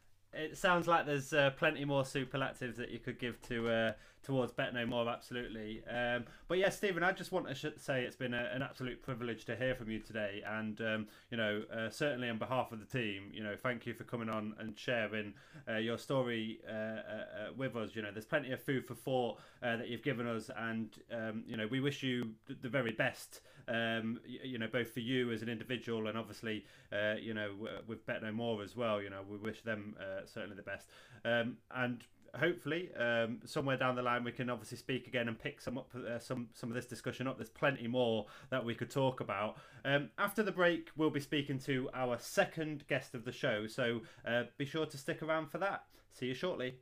it sounds like there's uh, plenty more superlatives that you could give to uh, towards Bet No More, absolutely. Um, but yeah, Stephen, I just want to sh- say it's been a, an absolute privilege to hear from you today, and um, you know, uh, certainly on behalf of the team, you know, thank you for coming on and sharing uh, your story uh, uh, uh, with us. You know, there's plenty of food for thought uh, that you've given us, and um, you know, we wish you th- the very best. Um, you, you know, both for you as an individual, and obviously, uh, you know, w- with Bet No More as well. You know, we wish them uh, certainly the best, um, and hopefully um, somewhere down the line we can obviously speak again and pick some up uh, some some of this discussion up. There's plenty more that we could talk about. Um, after the break, we'll be speaking to our second guest of the show, so uh, be sure to stick around for that. See you shortly.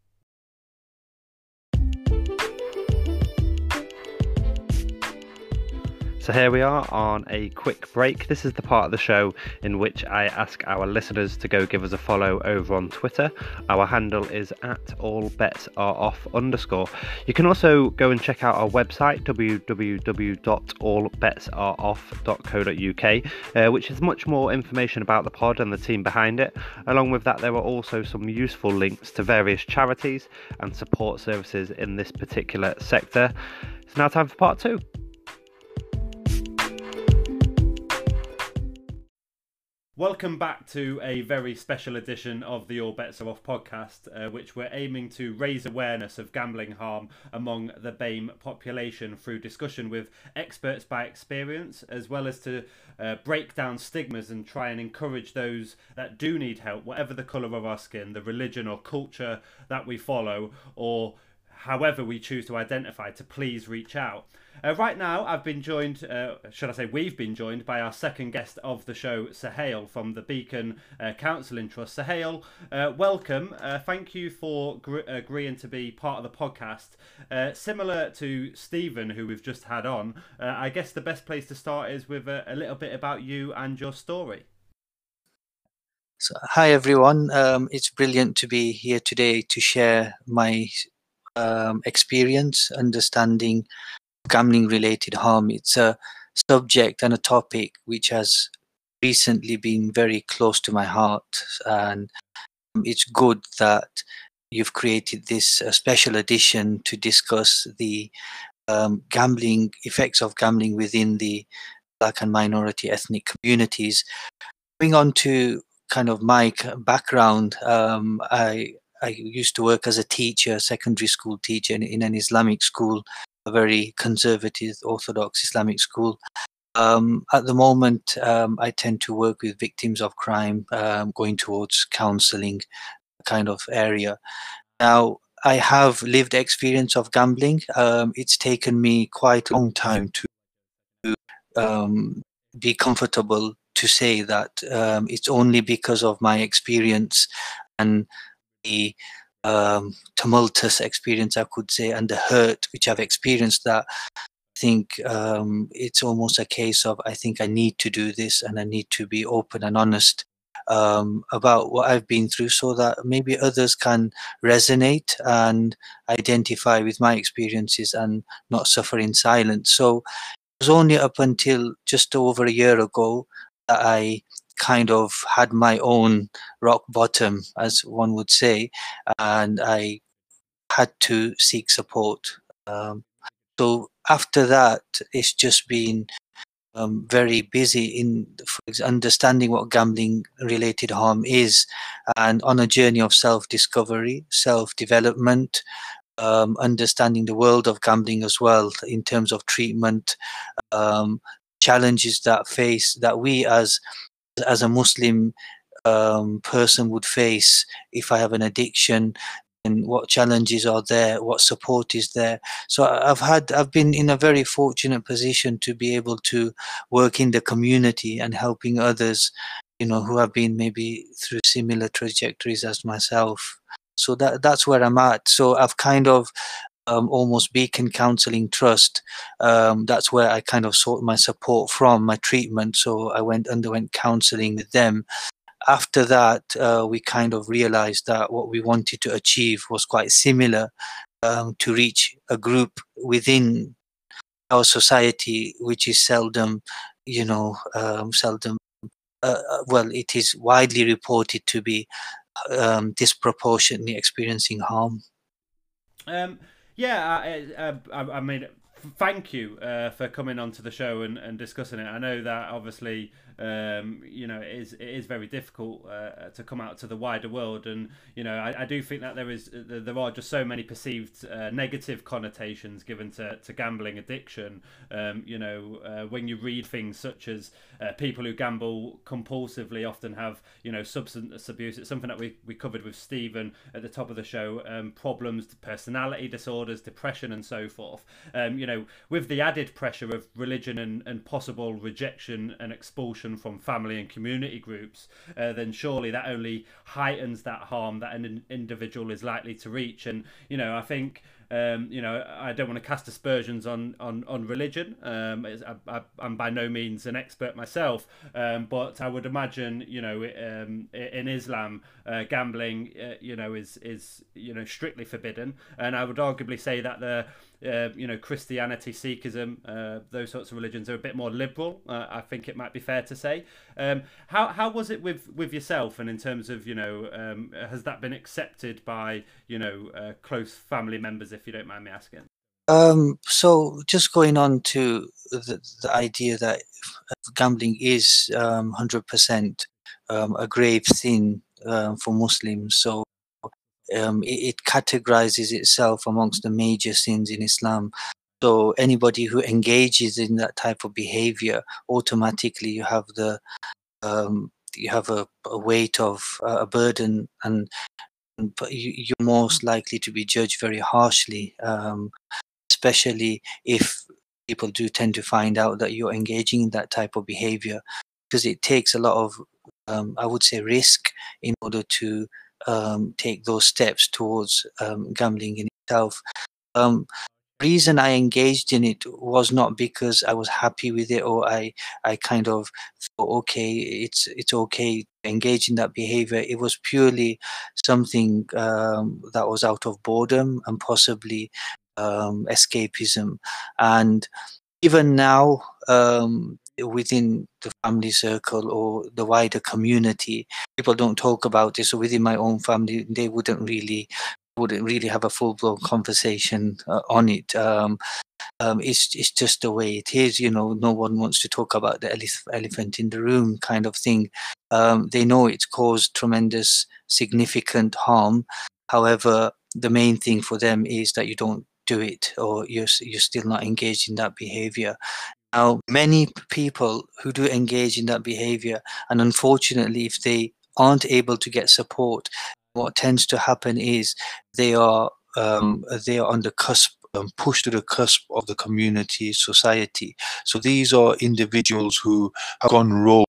So here we are on a quick break. This is the part of the show in which I ask our listeners to go give us a follow over on Twitter. Our handle is at allbetsareoff underscore. You can also go and check out our website, w w w dot all bets are off dot co dot u k, uh, which is much more information about the pod and the team behind it. Along with that, there are also some useful links to various charities and support services in this particular sector. It's now time for part two. Welcome back to a very special edition of the All Bets Are Off podcast, uh, which we're aiming to raise awareness of gambling harm among the B A M E population through discussion with experts by experience, as well as to uh, break down stigmas and try and encourage those that do need help, whatever the colour of our skin, the religion or culture that we follow, or however we choose to identify, to please reach out. Uh, right now, I've been joined, uh, should I say we've been joined by our second guest of the show, Suhail from the Beacon uh, Counselling Trust. Suhail, uh, welcome. Uh, thank you for gr- agreeing to be part of the podcast. Uh, similar to Stephen, who we've just had on, uh, I guess the best place to start is with a, a little bit about you and your story. So, hi everyone. Um, it's brilliant to be here today to share my um, experience, understanding gambling related harm. It's a subject and a topic which has recently been very close to my heart, and it's good that you've created this uh, special edition to discuss the um, gambling effects of gambling within the Black and minority ethnic communities. Going on to kind of my background, um, I I used to work as a teacher, secondary school teacher in, in an Islamic school, a very conservative, orthodox Islamic school. Um, at the moment, um, I tend to work with victims of crime, um, going towards counseling kind of area. Now, I have lived experience of gambling. Um, it's taken me quite a long time to um, be comfortable to say that um, it's only because of my experience and the um, tumultuous experience, I could say, and the hurt which I've experienced, that I think um, it's almost a case of, I think I need to do this and I need to be open and honest um, about what I've been through, so that maybe others can resonate and identify with my experiences and not suffer in silence. So it was only up until just over a year ago that I kind of had my own rock bottom, as one would say, and I had to seek support. Um, so after that, it's just been um, very busy in for ex- understanding what gambling related harm is, and on a journey of self-discovery, self-development, um, understanding the world of gambling as well in terms of treatment, um, challenges that face that we as as a Muslim um, person would face if I have an addiction, and what challenges are there, what support is there. So I- I've had I've been in a very fortunate position to be able to work in the community and helping others, you know, who have been maybe through similar trajectories as myself. So that that's where I'm at. So I've kind of um, almost Beacon Counselling Trust. Um, that's where I kind of sought my support from, my treatment. So I went underwent counselling with them. After that, uh, we kind of realised that what we wanted to achieve was quite similar, um, to reach a group within our society, which is seldom, you know, um, seldom. Uh, uh, well, it is widely reported to be um, disproportionately experiencing harm. Um, yeah, I, I, I mean, thank you uh, for coming onto the show and, and discussing it. I know that obviously, um, you know, it is it is very difficult uh, to come out to the wider world, and you know, I, I do think that there is there are just so many perceived uh, negative connotations given to, to gambling addiction. Um, you know, uh, when you read things such as uh, people who gamble compulsively often have, you know, substance abuse. It's something that we, we covered with Stephen at the top of the show. Um, problems, personality disorders, depression, and so forth. Um, you know, with the added pressure of religion and, and possible rejection and expulsion from family and community groups, uh, then surely that only heightens that harm that an individual is likely to reach. And, you know, I think Um, you know, I don't want to cast aspersions on on on religion. Um, I, I, I'm by no means an expert myself, um, but I would imagine, you know, um, in Islam, uh, gambling, uh, you know, is is you know strictly forbidden, and I would arguably say that the uh, you know Christianity, Sikhism, uh, those sorts of religions are a bit more liberal. Uh, I think it might be fair to say. Um, how how was it with with yourself, and in terms of, you know, um, has that been accepted by, you know, uh, close family members, if you don't mind me asking? Um, so just going on to the, the idea that gambling is um, one hundred percent um, a grave sin um, for Muslims. So um, it, it categorizes itself amongst the major sins in Islam. So anybody who engages in that type of behavior, automatically you have the um, you have a, a weight of uh, a burden, and, and but you, you're most likely to be judged very harshly. Um, especially if people do tend to find out that you're engaging in that type of behavior, because it takes a lot of, um, I would say, risk in order to um, take those steps towards um, gambling in itself. Um, reason I engaged in it was not because I was happy with it, or I I kind of thought, okay, it's it's okay to engage in that behavior. It was purely something um, that was out of boredom and possibly um, escapism. And even now, um, within the family circle or the wider community, people don't talk about it. So within my own family, they wouldn't really wouldn't really have a full blown conversation uh, on it. Um, um, it's it's just the way it is. You know, no one wants to talk about the elef- elephant in the room kind of thing. Um, they know it's caused tremendous, significant harm. However, the main thing for them is that you don't do it, or you're you're still not engaged in that behavior. Now, many people who do engage in that behavior, and unfortunately, if they aren't able to get support, what tends to happen is they are um, they are on the cusp, um, pushed to the cusp of the community, society. So these are individuals who have gone rogue,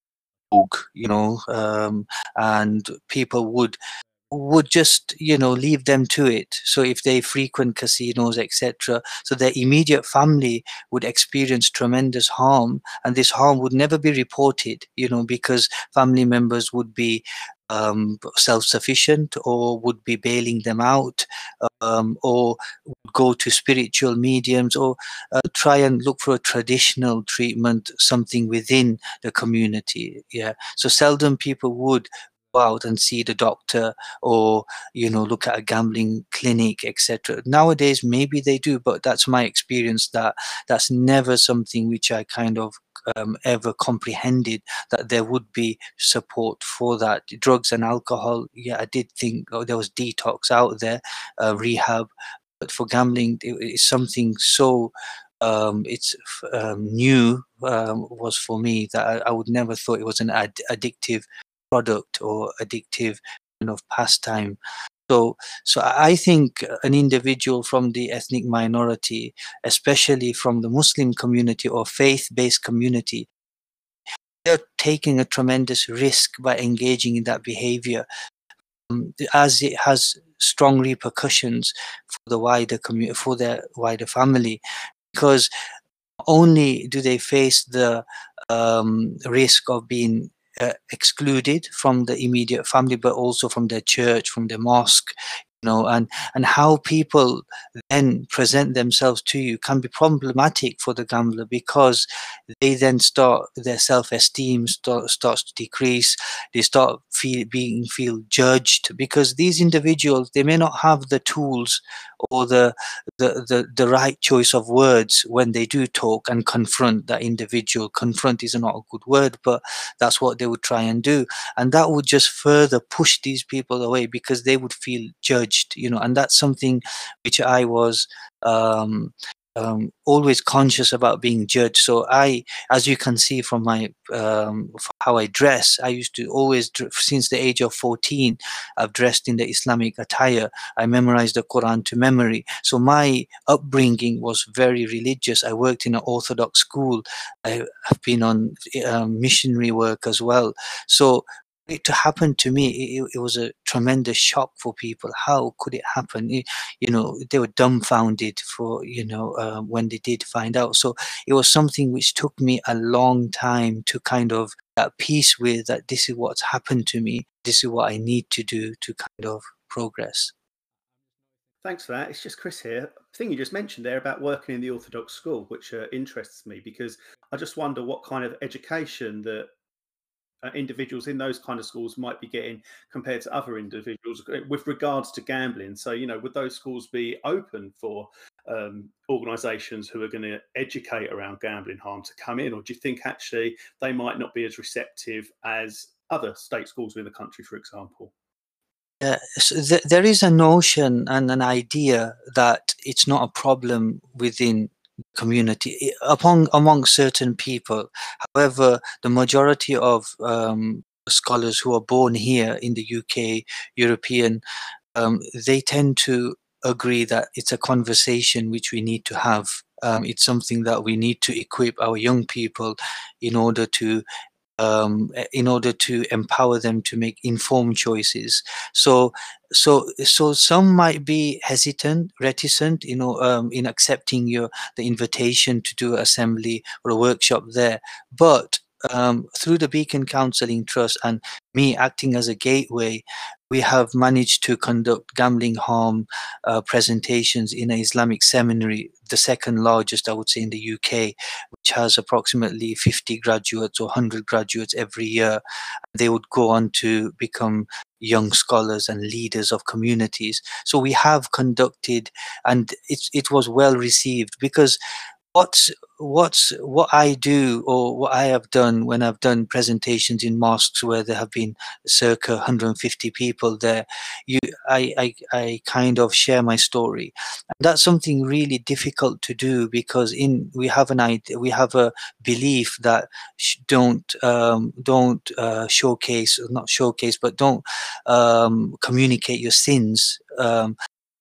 you know, um, and people would would just, you know, leave them to it. So if they frequent casinos, etc., so their immediate family would experience tremendous harm, and this harm would never be reported, you know, because family members would be um, self-sufficient, or would be bailing them out, um, or would go to spiritual mediums, or uh, try and look for a traditional treatment, something within the community. Yeah, so seldom people would go out and see the doctor, or, you know, look at a gambling clinic, etc. Nowadays maybe they do, but that's my experience, that that's never something which I kind of um, ever comprehended, that there would be support for that. Drugs and alcohol, yeah, I did think, oh, there was detox out there, uh, rehab, but for gambling it, it's something so um, it's um, new um, was for me, that I, I would never thought it was an ad- addictive product or addictive kind of pastime. So, so I think an individual from the ethnic minority, especially from the Muslim community or faith-based community, they're taking a tremendous risk by engaging in that behavior, um, as it has strong repercussions for the wider community, for their wider family, because only do they face the um, risk of being uh, excluded from the immediate family, but also from their church, from their mosque, you know, and and how people then present themselves to you can be problematic for the gambler, because they then start, their self-esteem start, starts to decrease. They start feel being feel judged, because these individuals, they may not have the tools or the the, the the right choice of words when they do talk and confront that individual. Confront is not a good word, but that's what they would try and do, and that would just further push these people away, because they would feel judged, you know. And that's something which I was um, um, always conscious about, being judged. So I, as you can see from my um, how I dress, I used to always, since the age of fourteen, I've dressed in the Islamic attire. I memorized the Quran to memory. So my upbringing was very religious. I worked in an Orthodox school. I have been on um, missionary work as well. So it to happen to me, it, it was a tremendous shock for people. How could it happen? It, you know, they were dumbfounded for, you know, uh, when they did find out. So it was something which took me a long time to kind of at peace with, that this is what's happened to me. This is what I need to do to kind of progress. Thanks for that. It's just Chris here. The thing you just mentioned there about working in the Orthodox school, which uh, interests me, because I just wonder what kind of education that uh, individuals in those kind of schools might be getting compared to other individuals with regards to gambling. So, you know, would those schools be open for um, organisations who are going to educate around gambling harm to come in? Or do you think actually they might not be as receptive as other state schools in the country, for example? Uh, so th- there is a notion and an idea that it's not a problem within community upon among certain people. However, the majority of um, scholars who are born here in the U K, European, um, they tend to agree that it's a conversation which we need to have. Um, it's something that we need to equip our young people in order to um, in order to empower them to make informed choices. So, so, so some might be hesitant, reticent, you know, um, in accepting your the invitation to do assembly or a workshop there. But um, through the Beacon Counselling Trust and me acting as a gateway, we have managed to conduct gambling harm uh, presentations in an Islamic seminary, the second largest, I would say, in the U K, which has approximately fifty graduates or one hundred graduates every year. They would go on to become young scholars and leaders of communities. So we have conducted, and it, it was well received, because what's what's what I do, or what I have done when I've done presentations in mosques where there have been circa one hundred fifty people there, you I, I I kind of share my story. And that's something really difficult to do, because in we have an idea, we have a belief that sh- don't um, don't uh, showcase, not showcase, but don't um, communicate your sins. Um,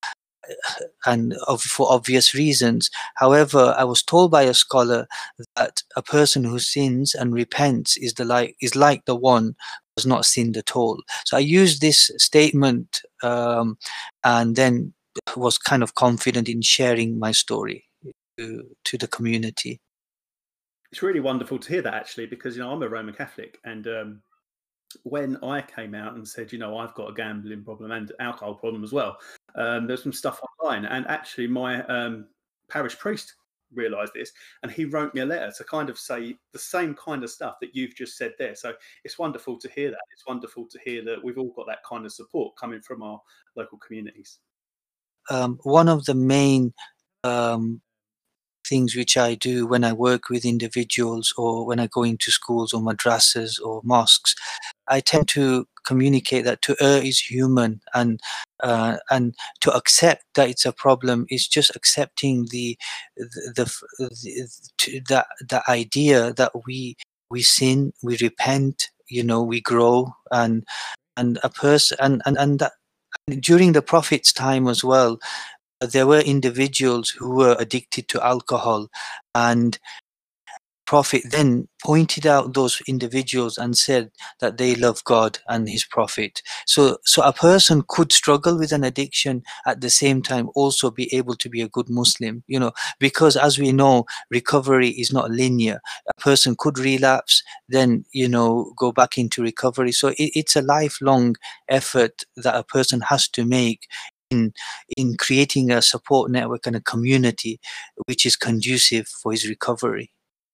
and of, for obvious reasons. However, I was told by a scholar that a person who sins and repents is the like is like the one who has not sinned at all. So I used this statement, um, and then was kind of confident in sharing my story to, to the community. It's really wonderful to hear that, actually, because you know I'm a Roman Catholic, and um, when I came out and said, you know, I've got a gambling problem and alcohol problem as well, um, there's some stuff online, and actually my um, parish priest realised this, and he wrote me a letter to kind of say the same kind of stuff that you've just said there. So it's wonderful to hear that. It's wonderful to hear that we've all got that kind of support coming from our local communities. Um, one of the main um, things which I do when I work with individuals, or when I go into schools or madrasas or mosques, I tend to communicate that to err is human, and uh, and to accept that it's a problem is just accepting the the, the, the to that the idea that we we sin, we repent, you know, we grow, and and a person and and, and that during the Prophet's time as well, there were individuals who were addicted to alcohol, and Prophet then pointed out those individuals and said that they love God and his Prophet. So so a person could struggle with an addiction, at the same time also be able to be a good Muslim, you know, because as we know, recovery is not linear. A person could relapse, then, you know, go back into recovery. So it, it's a lifelong effort that a person has to make in in creating a support network and a community which is conducive for his recovery.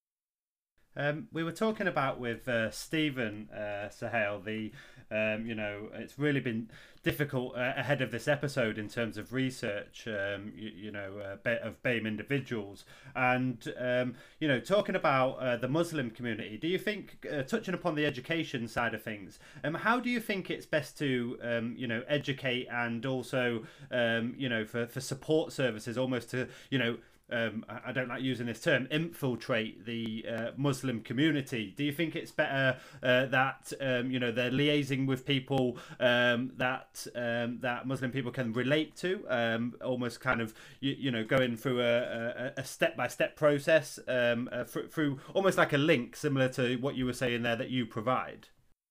Um, we were talking about with uh, Stephen uh, Sahel, the um, you know, it's really been difficult uh, ahead of this episode in terms of research, um, you, you know, uh, of B A M E individuals, and um, you know, talking about uh, the Muslim community. Do you think, uh, touching upon the education side of things, um, how do you think it's best to um, you know, educate, and also um, you know, for for support services, almost to, you know, Um, I don't like using this term, infiltrate the uh, Muslim community? Do you think it's better uh, that um, you know, they're liaising with people um, that um, that Muslim people can relate to, um, almost kind of you, you know, going through a, a, a step-by-step process um, uh, through, through almost like a link, similar to what you were saying there that you provide?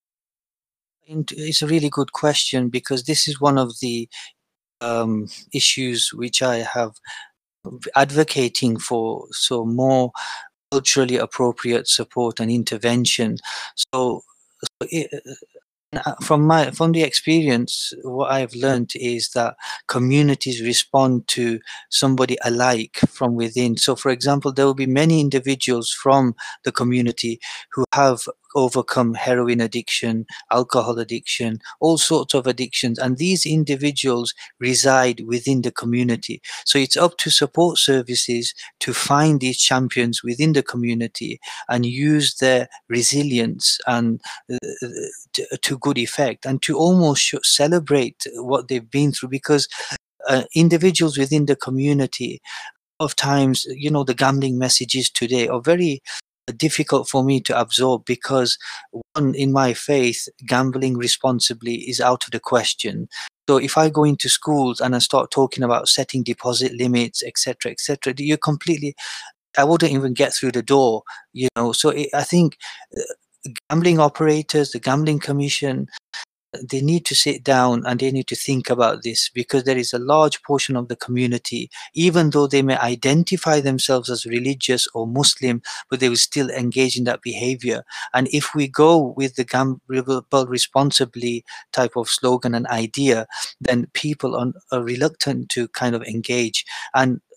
It's a really good question, because this is one of the um, issues which I have advocating for, so more culturally appropriate support and intervention. So, so it, from my from the experience, what I've learned is that communities respond to somebody alike from within. So for example, there will be many individuals from the community who have overcome heroin addiction, alcohol addiction, all sorts of addictions, and these individuals reside within the community. So it's up to support services to find these champions within the community and use their resilience and uh, to, to good effect, and to almost celebrate what they've been through, because uh, individuals within the community, of times, you know, the gambling messages today are very difficult for me to absorb, because one, in my faith, gambling responsibly is out of the question. So if I go into schools and I start talking about setting deposit limits, etc, etc, you're completely, I wouldn't even get through the door, you know. So it, I think uh, gambling operators, the Gambling Commission, they need to sit down and they need to think about this, because there is a large portion of the community, even though they may identify themselves as religious or Muslim, but they will still engage in that behavior. And if we go with the gamble responsibly type of slogan and idea, then people are, are reluctant to kind of engage. And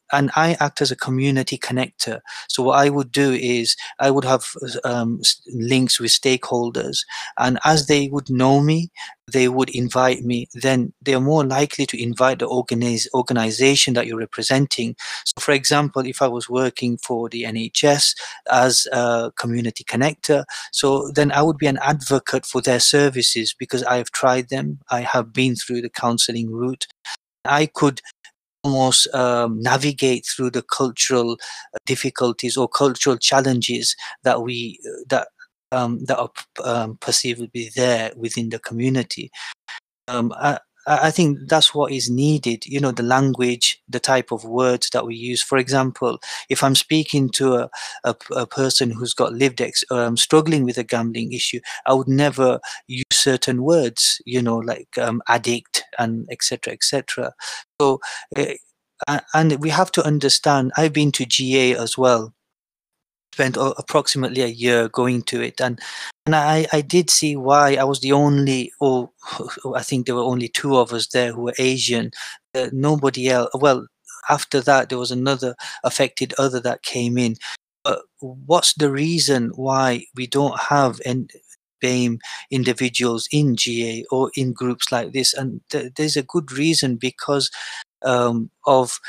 and I act as a community connector. So what I would do is I would have um, links with stakeholders, and as they would know me, they would invite me. Then they're more likely to invite the organize, organization that you're representing. So for example, if I was working for the N H S as a community connector, so then I would be an advocate for their services because I've tried them. I have been through the counseling route. I could almost um, navigate through the cultural difficulties or cultural challenges that we that um, that are um, perceived to be there within the community. Um, I, I think that's what is needed. You know, the language, the type of words that we use. For example, if I'm speaking to a, a, a person who's got lived ex, um, struggling with a gambling issue, I would never use certain words. You know, like um, addict and et cetera, et cetera. So, uh, and we have to understand. I've been to G A as well. Spent approximately a year going to it, and and I, I did see why. I was the only, or I think there were only two of us there who were Asian. Uh, nobody else. Well, after that, there was another affected other that came in. But what's the reason why we don't have an BAME individuals in G A or in groups like this? And th there's a good reason, because um, of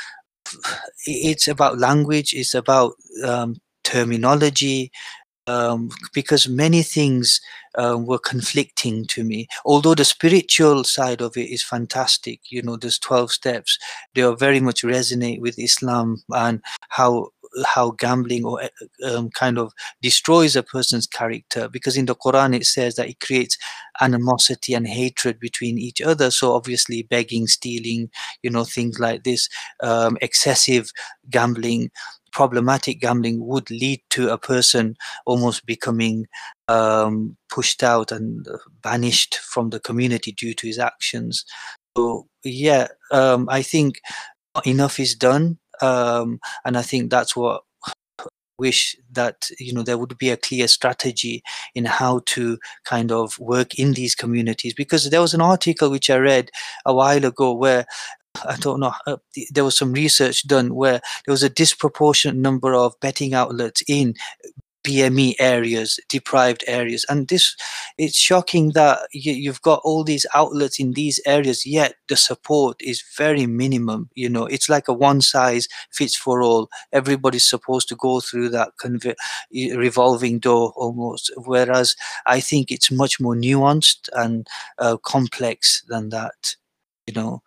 it's about language. It's about um, terminology, um, because many things um, were conflicting to me. Although the spiritual side of it is fantastic, you know, there's twelve steps. They are very much resonate with Islam and how how gambling or um, kind of destroys a person's character, because in the Quran it says that it creates animosity and hatred between each other. So obviously begging, stealing, you know, things like this, um, excessive gambling, problematic gambling would lead to a person almost becoming um, pushed out and banished from the community due to his actions. So yeah, um, I think enough is done, um, and I think that's what I wish, that you know there would be a clear strategy in how to kind of work in these communities. Because there was an article which I read a while ago where I don't know, uh, there was some research done where there was a disproportionate number of betting outlets in B M E areas, deprived areas. And this, it's shocking that you, you've got all these outlets in these areas, yet the support is very minimum. You know, it's like a one size fits for all. Everybody's supposed to go through that conv revolving door almost. Whereas I think it's much more nuanced and uh, complex than that, you know.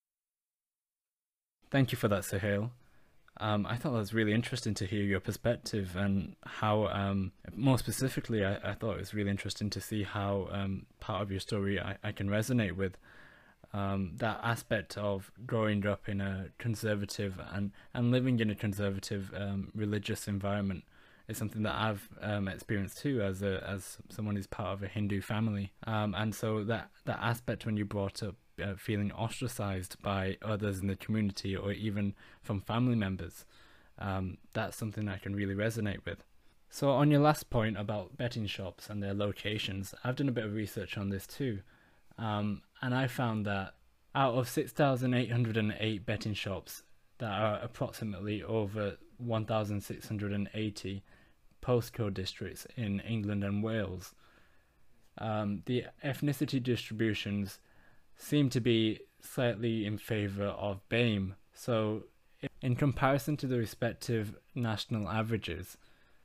Thank you for that, Suhail. Um, I thought that was really interesting to hear your perspective, and how, um, more specifically, I, I thought it was really interesting to see how um, part of your story I, I can resonate with. Um, that aspect of growing up in a conservative and, and living in a conservative um, religious environment is something that I've um, experienced too, as a as someone who's part of a Hindu family. Um, and so that, that aspect when you brought up Uh, feeling ostracized by others in the community or even from family members, um, that's something I can really resonate with. So on your last point about betting shops and their locations, I've done a bit of research on this too, um, and I found that out of six thousand eight hundred eight betting shops, that are approximately over one thousand six hundred eighty postcode districts in England and Wales, um, the ethnicity distributions seem to be slightly in favour of BAME. So in comparison to the respective national averages,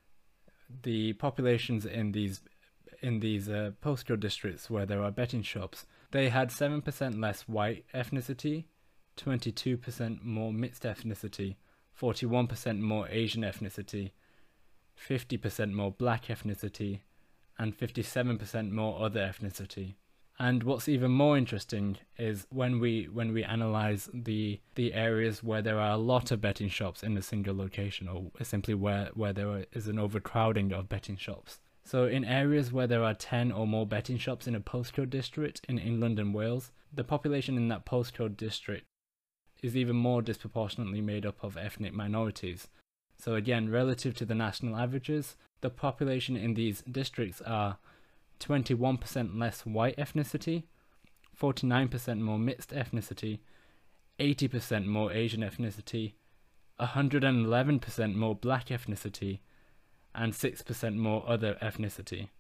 the populations in these in these uh, postcode districts where there are betting shops, they had seven percent less white ethnicity, twenty-two percent more mixed ethnicity, forty-one percent more Asian ethnicity, fifty percent more black ethnicity, and fifty-seven percent more other ethnicity. And what's even more interesting is when we when we analyze the the areas where there are a lot of betting shops in a single location, or simply where where there is an overcrowding of betting shops. So in areas where there are ten or more betting shops in a postcode district in England and Wales, the population in that postcode district is even more disproportionately made up of ethnic minorities. So again, relative to the national averages, the population in these districts are twenty-one percent less white ethnicity, forty-nine percent more mixed ethnicity, eighty percent more Asian ethnicity, one hundred eleven percent more black ethnicity and six percent more other ethnicity.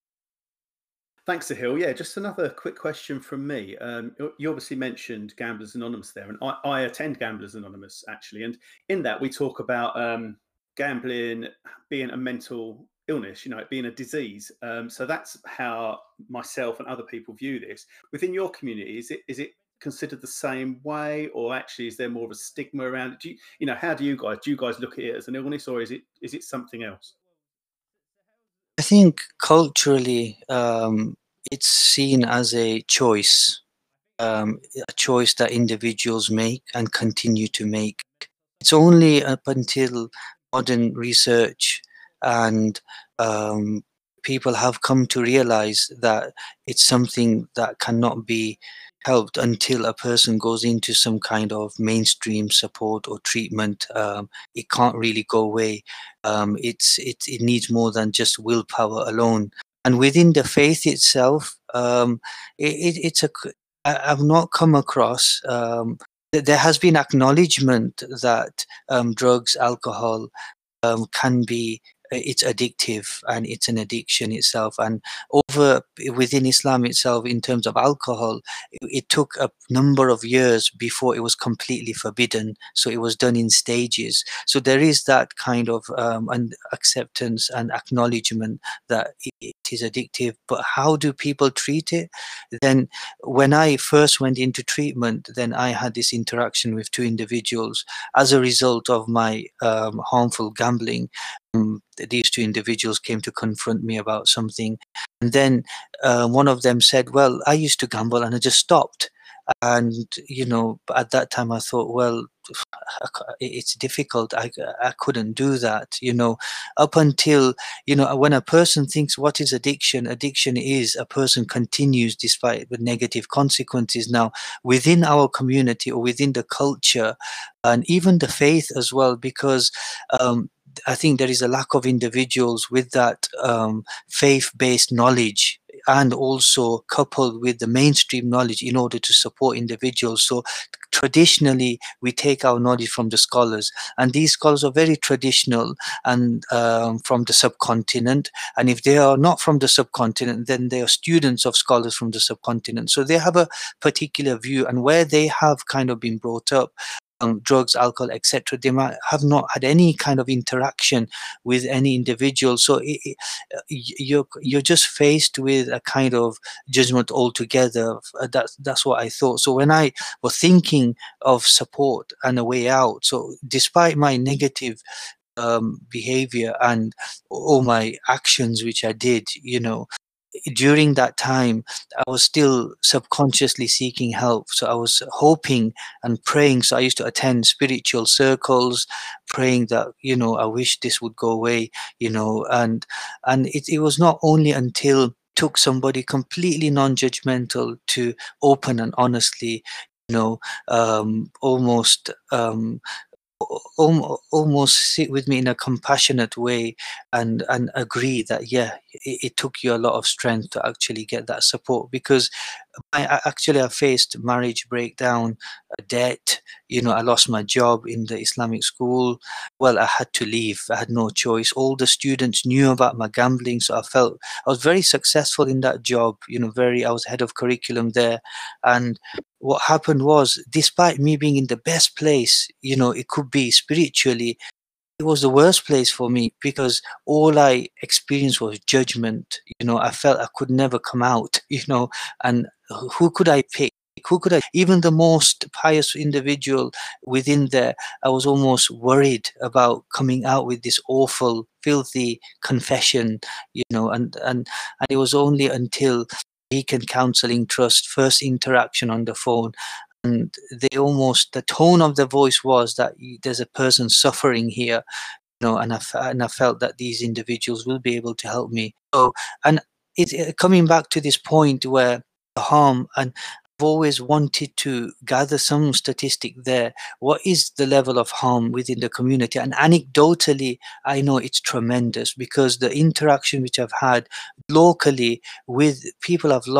Thanks, Sahil. Yeah, just another quick question from me. Um, you obviously mentioned Gamblers Anonymous there, and I, I attend Gamblers Anonymous actually. And in that, we talk about um, gambling being a mental illness, you know, it being a disease. Um, so that's how myself and other people view this. Within your community, is it is it considered the same way, or actually is there more of a stigma around it? Do you, you know, how do you guys do you guys look at it as an illness, or is it is it something else? I think culturally, um, it's seen as a choice, um, a choice that individuals make and continue to make. It's only up until modern research and um, people have come to realize that it's something that cannot be helped until a person goes into some kind of mainstream support or treatment. Um, it can't really go away. Um, it's it, it needs more than just willpower alone. And within the faith itself, um, it, it, it's a I, I've not come across. Um, there has been acknowledgement that um, drugs, alcohol um, can be it's addictive and it's an addiction itself. And over within Islam itself, in terms of alcohol, it, it took a number of years before it was completely forbidden. So it was done in stages. So there is that kind of um, an acceptance and acknowledgement that it, it is addictive. But how do people treat it? Then when I first went into treatment, then I had this interaction with two individuals as a result of my um, harmful gambling. Um, these two individuals came to confront me about something, and then uh, one of them said, well, I used to gamble and I just stopped. And you know, at that time I thought, well, it's difficult. I, I couldn't do that, you know, up until, you know, when a person thinks what is addiction, addiction is a person continues despite the negative consequences. Now, within our community or within the culture and even the faith as well, because um, I think there is a lack of individuals with that um, faith-based knowledge, and also coupled with the mainstream knowledge in order to support individuals. So traditionally, we take our knowledge from the scholars, and these scholars are very traditional and um, from the subcontinent. And if they are not from the subcontinent, then they are students of scholars from the subcontinent. So they have a particular view, and where they have kind of been brought up, Um, drugs, alcohol, et cetera, they might have not had any kind of interaction with any individual. So it, it, you're you're just faced with a kind of judgment altogether. That's that's what I thought. So when I was thinking of support and a way out, so despite my negative um, behavior and all my actions which I did, you know, during that time, I was still subconsciously seeking help. So I was hoping and praying. So I used to attend spiritual circles, praying that, you know, I wish this would go away, you know, and and it, it was not only until it took somebody completely non-judgmental to open and honestly, you know, um, almost um, almost sit with me in a compassionate way and and agree that yeah, it, it took you a lot of strength to actually get that support, because I, I actually I faced marriage breakdown, a debt, you know, I lost my job in the Islamic school. Well, I had to leave. I had no choice. All the students knew about my gambling, so I felt I was very successful in that job, you know, very I was head of curriculum there. And what happened was, despite me being in the best place, you know, it could be spiritually, it was the worst place for me, because all I experienced was judgment. You know, I felt I could never come out, you know, and who could I pick? Who could I, even the most pious individual within there, I was almost worried about coming out with this awful, filthy confession, you know, and, and, and it was only until Beacon Counseling Trust first interaction on the phone, and they almost, the tone of the voice was that there's a person suffering here, you know, and I, and I felt that these individuals will be able to help me. So, and it's it, coming back to this point where the harm, and I've always wanted to gather some statistic there. What is the level of harm within the community? And anecdotally, I know it's tremendous, because the interaction which I've had locally with people have lost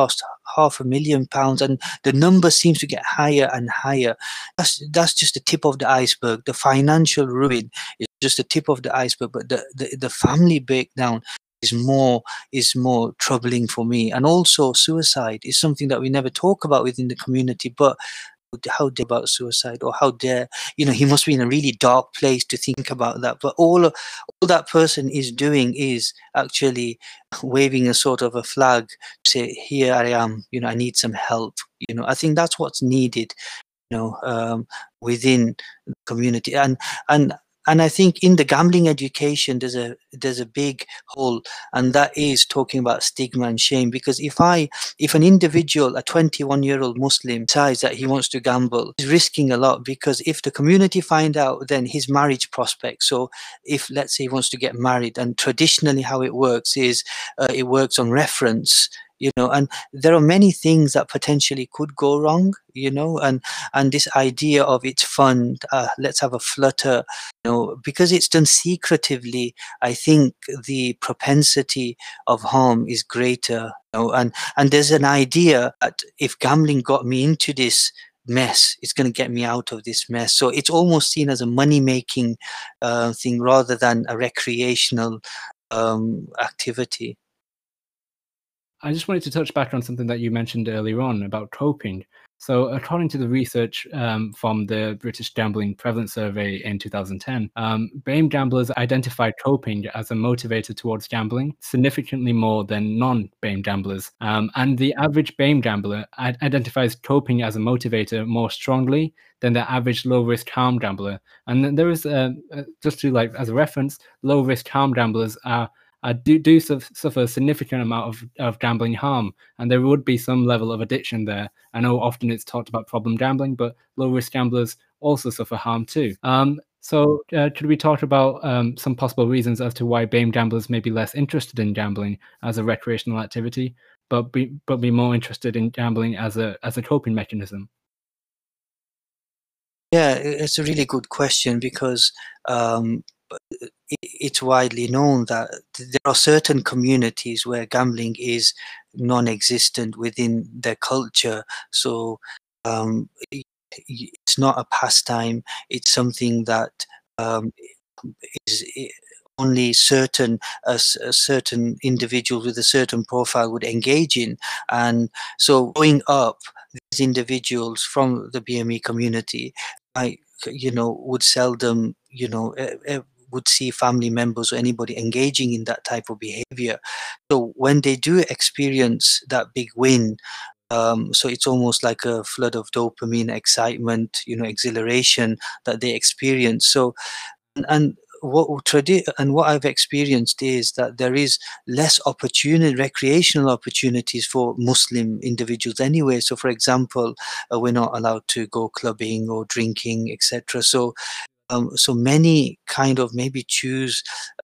half a million pounds, and the number seems to get higher and higher. That's that's just the tip of the iceberg. The financial ruin is just the tip of the iceberg, but the the, the family breakdown is more is more troubling for me. And also suicide is something that we never talk about within the community, but how dare about suicide, or how dare, you know, he must be in a really dark place to think about that. But all all that person is doing is actually waving a sort of a flag to say, here I am, you know, I need some help. You know, I think that's what's needed, you know, um, within the community. And and and I think in the gambling education, there's a there's a big hole, and that is talking about stigma and shame. Because if I, if an individual, a twenty-one-year-old Muslim, decides that he wants to gamble, he's risking a lot. Because if the community find out, then his marriage prospects. So if, let's say, he wants to get married, and traditionally how it works is uh, it works on reference. You know, and there are many things that potentially could go wrong, you know, and and this idea of it's fun, uh, let's have a flutter, you know, because it's done secretively, I think the propensity of harm is greater, you know, and and there's an idea that if gambling got me into this mess, it's going to get me out of this mess. So it's almost seen as a money-making uh, thing rather than a recreational um, activity. I just wanted to touch back on something that you mentioned earlier on about coping. So according to the research um, from the British Gambling Prevalence Survey in two thousand ten, um, BAME gamblers identified coping as a motivator towards gambling significantly more than non-BAME gamblers. Um, and the average BAME gambler identifies coping as a motivator more strongly than the average low-risk harm gambler. And then there is, uh, just to like as a reference, low-risk harm gamblers are Uh, do do suffer a significant amount of, of gambling harm, and there would be some level of addiction there. I know often it's talked about problem gambling, but low-risk gamblers also suffer harm too. Um, so uh, could we talk about um, some possible reasons as to why BAME gamblers may be less interested in gambling as a recreational activity, but be but be more interested in gambling as a as a coping mechanism? Yeah, it's a really good question, because um, it's widely known that there are certain communities where gambling is non-existent within their culture. So um, it's not a pastime. It's something that um, is only certain uh, certain individuals with a certain profile would engage in. And so growing up, these individuals from the B M E community, I, you know, would seldom, you know, uh, would see family members or anybody engaging in that type of behavior. So when they do experience that big win, um, so it's almost like a flood of dopamine, excitement, you know, exhilaration that they experience. So, and, and what tradi- and what I've experienced is that there is less opportunity, recreational opportunities for Muslim individuals anyway. So, for example, uh, we're not allowed to go clubbing or drinking, et cetera. So. Um, so many kind of maybe choose,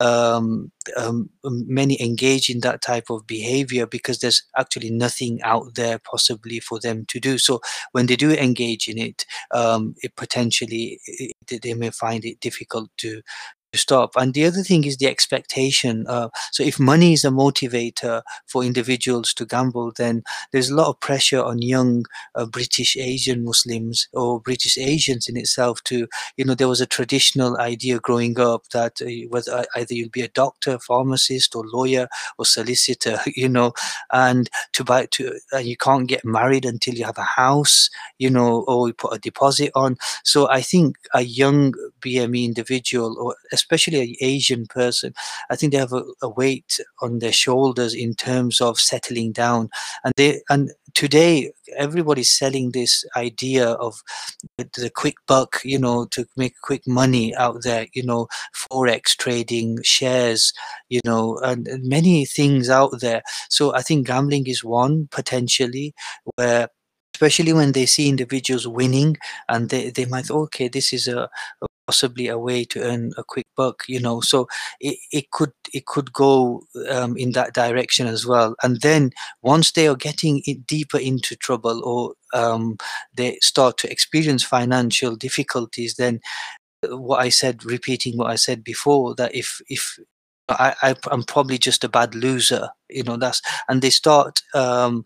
um, um, many engage in that type of behavior because there's actually nothing out there possibly for them to do. So when they do engage in it, um, it potentially it, they may find it difficult to stop. And the other thing is the expectation. Uh, so if money is a motivator for individuals to gamble, then there's a lot of pressure on young uh, British Asian Muslims or British Asians in itself to, you know, there was a traditional idea growing up that uh, whether either you'll be a doctor, pharmacist, or lawyer or solicitor, you know, and to buy to uh, you can't get married until you have a house, you know, or you put a deposit on. So I think a young B M E individual, or especially an Asian person, I think they have a, a weight on their shoulders in terms of settling down. And they and today everybody's selling this idea of the quick buck, you know, to make quick money out there, you know, forex trading, shares, you know, and many things out there. So I think gambling is one potentially where, especially when they see individuals winning, and they, they might, okay, this is a, a possibly a way to earn a quick buck, you know. So it, it could it could go um, in that direction as well. And then once they are getting it deeper into trouble, or um, they start to experience financial difficulties, then what I said, repeating what I said before, that if if I, I I'm probably just a bad loser, you know, that's and they start um,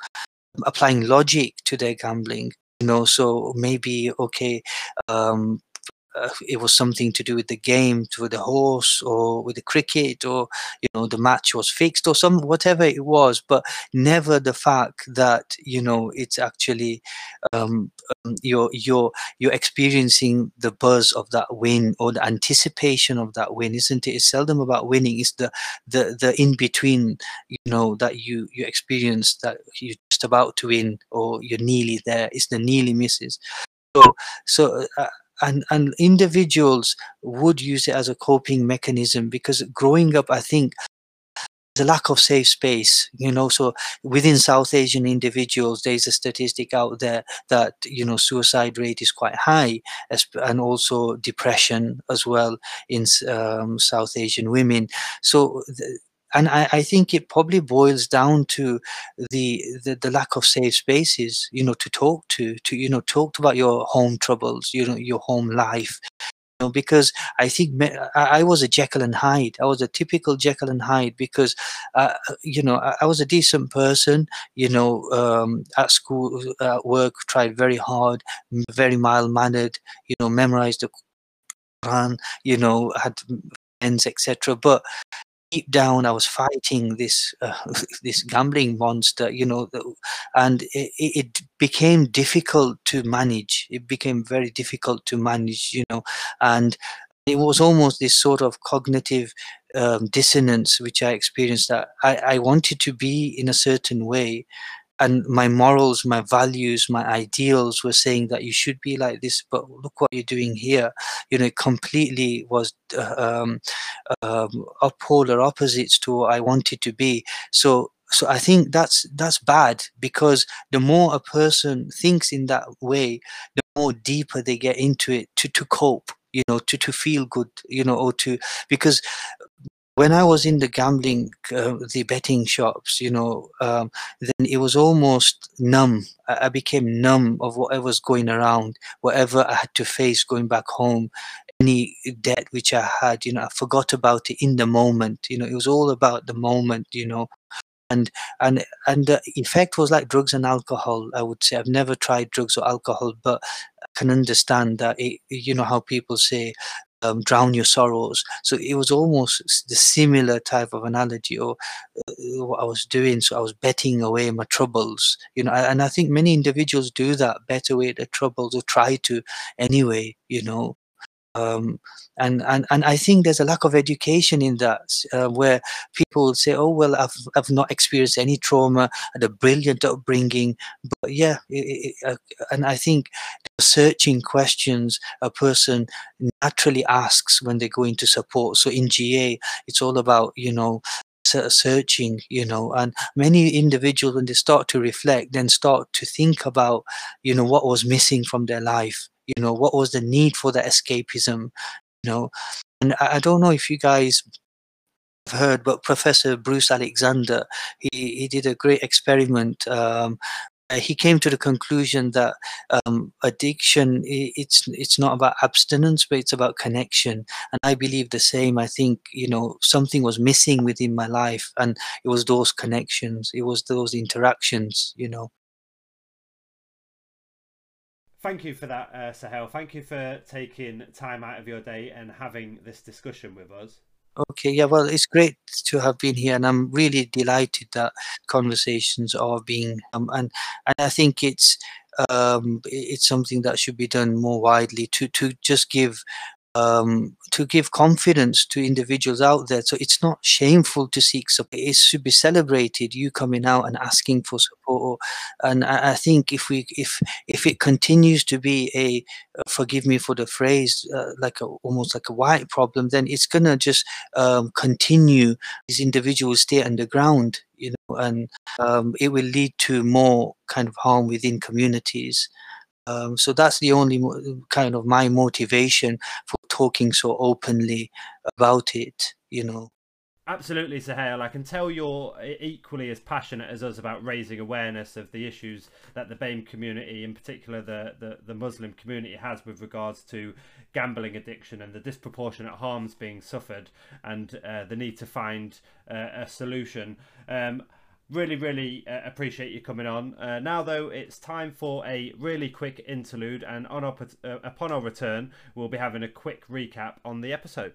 applying logic to their gambling. You know, so maybe okay, um, uh, it was something to do with the game, to the horse, or with the cricket, or you know, the match was fixed, or some whatever it was, but never the fact that you know it's actually um, um, you're you're you're experiencing the buzz of that win or the anticipation of that win, isn't it? It's seldom about winning. It's the the the in between, you know, that you you experience that you're just about to win or you're nearly there. It's the nearly misses. So so. Uh, and and individuals would use it as a coping mechanism, because growing up, I think the lack of safe space, you know, so within South Asian individuals, there's a statistic out there that, you know, suicide rate is quite high, and also depression as well in um, South Asian women. So the, and I, I think it probably boils down to the, the the lack of safe spaces, you know, to talk to, to you know, talk about your home troubles, you know, your home life. You know, because I think me- I, I was a Jekyll and Hyde. I was a typical Jekyll and Hyde because, uh, you know, I, I was a decent person. You know, um, at school, at work, tried very hard, m- very mild mannered. You know, memorized the Quran. You know, had friends, et cetera. But deep down, I was fighting this uh, this gambling monster, you know, the- and it, it became difficult to manage. It became very difficult to manage, you know, and it was almost this sort of cognitive um, dissonance which I experienced, that I, I wanted to be in a certain way, and my morals, my values, my ideals were saying that you should be like this, but look what you're doing here. You know, it completely was uh, um, um, up polar opposites to what I wanted to be. So, so I think that's that's bad, because the more a person thinks in that way, the more deeper they get into it to to cope. You know, to to feel good. You know, or to, because when I was in the gambling, uh, the betting shops, you know, um, then it was almost numb. I, I became numb of whatever's going around, whatever I had to face going back home, any debt which I had, you know, I forgot about it in the moment. You know, it was all about the moment, you know. And and and the effect was like drugs and alcohol, I would say. I've never tried drugs or alcohol, but I can understand that it, you know how people say, um, drown your sorrows. So it was almost s- the similar type of analogy, or uh, what I was doing. So I was betting away my troubles, you know, a- and I think many individuals do that, bet away their troubles, or try to anyway, you know. Um, and, and and I think there's a lack of education in that, uh, where people will say, "Oh well, I've I've not experienced any trauma, I had a brilliant upbringing." But yeah, it, it, uh, and I think the searching questions a person naturally asks when they go into support. So in G A, it's all about, you know, se- searching, you know, and many individuals, when they start to reflect, then start to think about, you know, what was missing from their life, you know, what was the need for the escapism, you know. And i, I don't know if you guys have heard, but Professor Bruce Alexander, he, he did a great experiment. Um, uh, he came to the conclusion that um, addiction, i- it's it's not about abstinence, but it's about connection. And I believe the same. I think, you know, something was missing within my life, and it was those connections, it was those interactions, you know. Thank you for that, uh, Sahel. Thank you for taking time out of your day and having this discussion with us. Okay, yeah, well, it's great to have been here, and I'm really delighted that conversations are being, um, and and I think it's um, i- it's something that should be done more widely, to to just give um, to give confidence to individuals out there. So it's not shameful to seek support. It should be celebrated. You coming out and asking for support, and I, I think if we if if it continues to be a, uh, forgive me for the phrase, uh, like a, almost like a white problem, then it's gonna just um, continue. These individuals stay underground, you know, and um, it will lead to more kind of harm within communities. Um, so that's the only mo- kind of my motivation for talking so openly about it, you know. Absolutely, Sahel. I can tell you're equally as passionate as us about raising awareness of the issues that the BAME community, in particular the, the, the Muslim community, has with regards to gambling addiction and the disproportionate harms being suffered, and uh, the need to find uh, a solution. Um, really, really uh, appreciate you coming on. Uh, now, though, it's time for a really quick interlude, and on our, uh, upon our return, we'll be having a quick recap on the episode.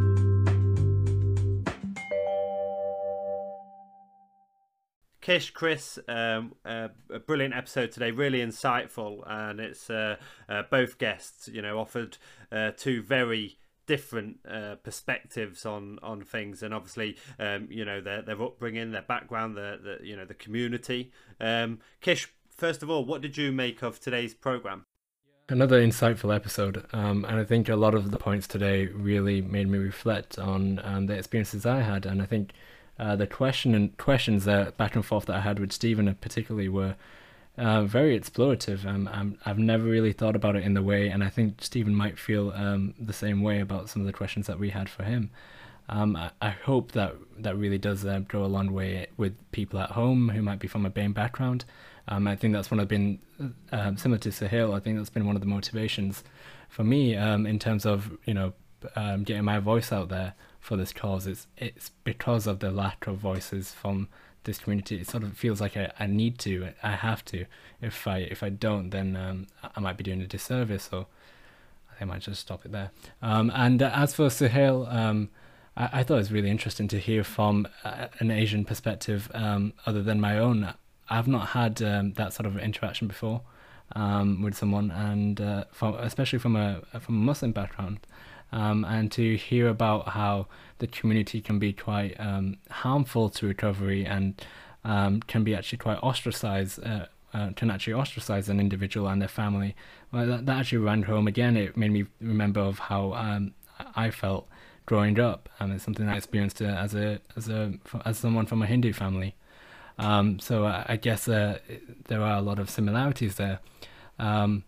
Kish, Chris, um, uh, a brilliant episode today, really insightful, and it's uh, uh, both guests, you know, offered uh, two very different uh, perspectives on on things, and obviously, um, you know, their their upbringing, their background, the, the you know the community. Um, Kish, first of all, what did you make of today's program? Another insightful episode, um, and I think a lot of the points today really made me reflect on um, the experiences I had, and I think. Uh, the question and questions that back and forth that I had with Stephen particularly were uh, very explorative. Um, I'm, I've never really thought about it in the way, and I think Stephen might feel um, the same way about some of the questions that we had for him. Um, I, I hope that that really does uh, go a long way with people at home who might be from a BAME background. Um, I think that's one of been uh, similar to Sahil. I think that's been one of the motivations for me um, in terms of you know um, getting my voice out there for this cause. It's it's because of the lack of voices from this community. It sort of feels like I, I need to, I have to. If I if I don't, then um, I might be doing a disservice. So I think I might just stop it there. Um, and uh, as for Suhail, um, I, I thought it was really interesting to hear from uh, an Asian perspective um, other than my own. I've not had um, that sort of interaction before um, with someone, and uh, from, especially from a from a Muslim background. Um, and to hear about how the community can be quite um, harmful to recovery and um, can be actually quite ostracized, uh, uh, can actually ostracize an individual and their family. Well, that, that actually ran home again. It made me remember of how um, I felt growing up, and it's something I experienced uh, as a as a as someone from a Hindu family. Um, so I, I guess uh, there are a lot of similarities there, um,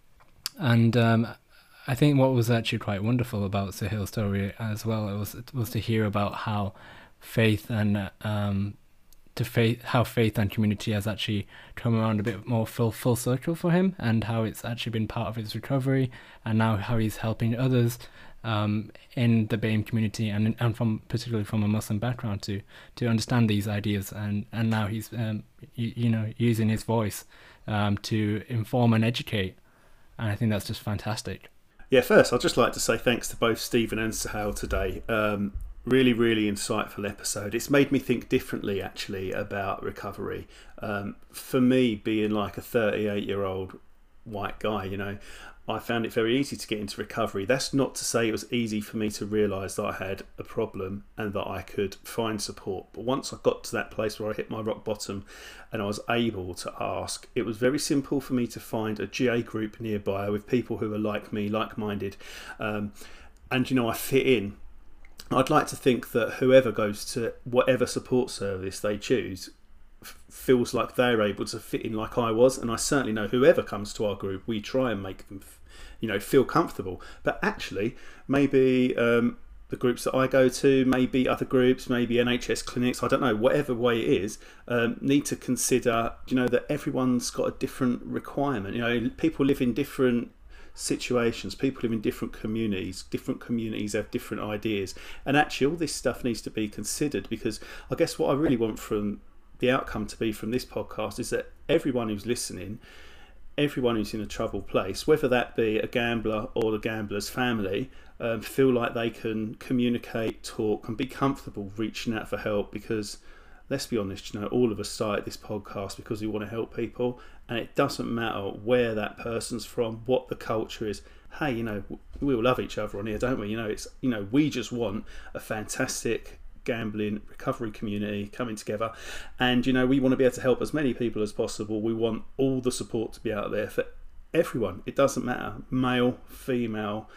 and. Um, I think what was actually quite wonderful about Sahil's story as well it was it was to hear about how faith and um, to faith how faith and community has actually come around a bit more full full circle for him, and how it's actually been part of his recovery, and now how he's helping others um, in the BAME community and and from particularly from a Muslim background to to understand these ideas, and and now he's um, you, you know using his voice um, to inform and educate, and I think that's just fantastic. Yeah, first, I'd just like to say thanks to both Stephen and Sahil today. Um, really, really insightful episode. It's made me think differently, actually, about recovery. Um, for me, being like a thirty-eight-year-old white guy, you know, I found it very easy to get into recovery. That's not to say it was easy for me to realise that I had a problem and that I could find support. But once I got to that place where I hit my rock bottom and I was able to ask, it was very simple for me to find a G A group nearby with people who are like me, like-minded. Um, and, you know, I fit in. I'd like to think that whoever goes to whatever support service they choose feels like they're able to fit in like I was, and I certainly know whoever comes to our group, we try and make them, you know, feel comfortable. But actually, maybe um, the groups that I go to, maybe other groups, maybe N H S clinics, I don't know, whatever way it is, um, need to consider, you know, that everyone's got a different requirement. You know, people live in different situations, people live in different communities, different communities have different ideas, and actually all this stuff needs to be considered, because I guess what I really want from the outcome to be from this podcast is that everyone who's listening, everyone who's in a troubled place, whether that be a gambler or the gambler's family, um, feel like they can communicate, talk, and be comfortable reaching out for help. Because let's be honest, you know, all of us started this podcast because we want to help people, and it doesn't matter where that person's from, what the culture is. Hey, you know, we all love each other on here, don't we? You know, it's, you know, we just want a fantastic gambling recovery community coming together, and you know, we want to be able to help as many people as possible. We want all the support to be out there for everyone. It doesn't matter, male, female,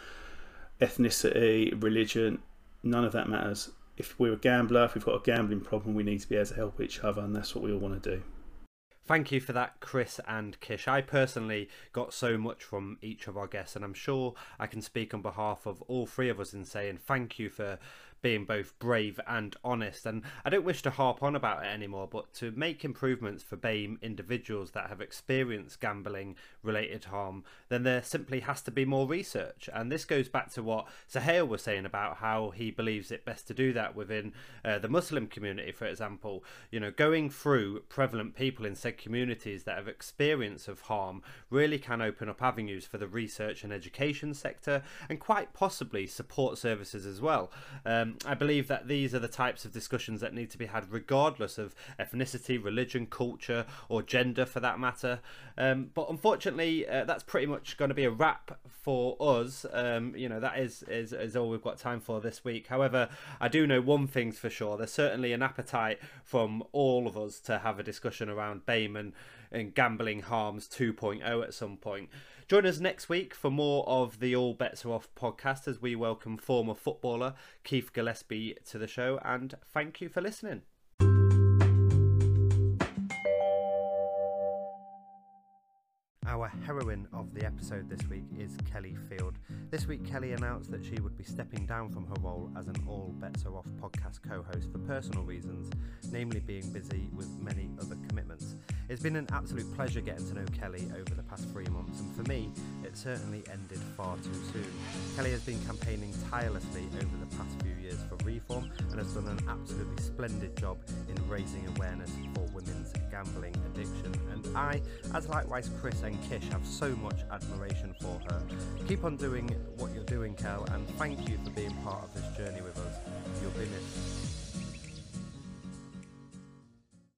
ethnicity, religion, none of that matters. If we're a gambler, if we've got a gambling problem, we need to be able to help each other, and that's what we all want to do. Thank you for that, Chris and Kish. I personally got so much from each of our guests, and I'm sure I can speak on behalf of all three of us in saying thank you for being both brave and honest. And I don't wish to harp on about it anymore, but to make improvements for BAME individuals that have experienced gambling related harm, then there simply has to be more research. And this goes back to what Suhail was saying about how he believes it best to do that within uh, the Muslim community, for example. You know, going through prevalent people in said communities that have experience of harm really can open up avenues for the research and education sector, and quite possibly support services as well. Um, I believe that these are the types of discussions that need to be had regardless of ethnicity, religion, culture, or gender for that matter. Um, but unfortunately, uh, that's pretty much going to be a wrap for us. Um, you know, that is, is, is all we've got time for this week. However, I do know one thing's for sure. There's certainly an appetite from all of us to have a discussion around BAME and, and gambling harms two point oh at some point. Join us next week for more of the All Bets Are Off podcast as we welcome former footballer Keith Gillespie to the show, and thank you for listening. Our heroine of the episode this week is Kelly Field. This week, Kelly announced that she would be stepping down from her role as an All Bets Are Off podcast co-host for personal reasons, namely being busy with many other commitments. It's been an absolute pleasure getting to know Kelly over the past three months, and for me, it certainly ended far too soon. Kelly has been campaigning tirelessly over the past few years for reform and has done an absolutely splendid job in raising awareness for women's gambling addiction. And I, as likewise Chris and Kish, have so much admiration for her. Keep on doing what you're doing, Kel, and thank you for being part of this journey with us. You've been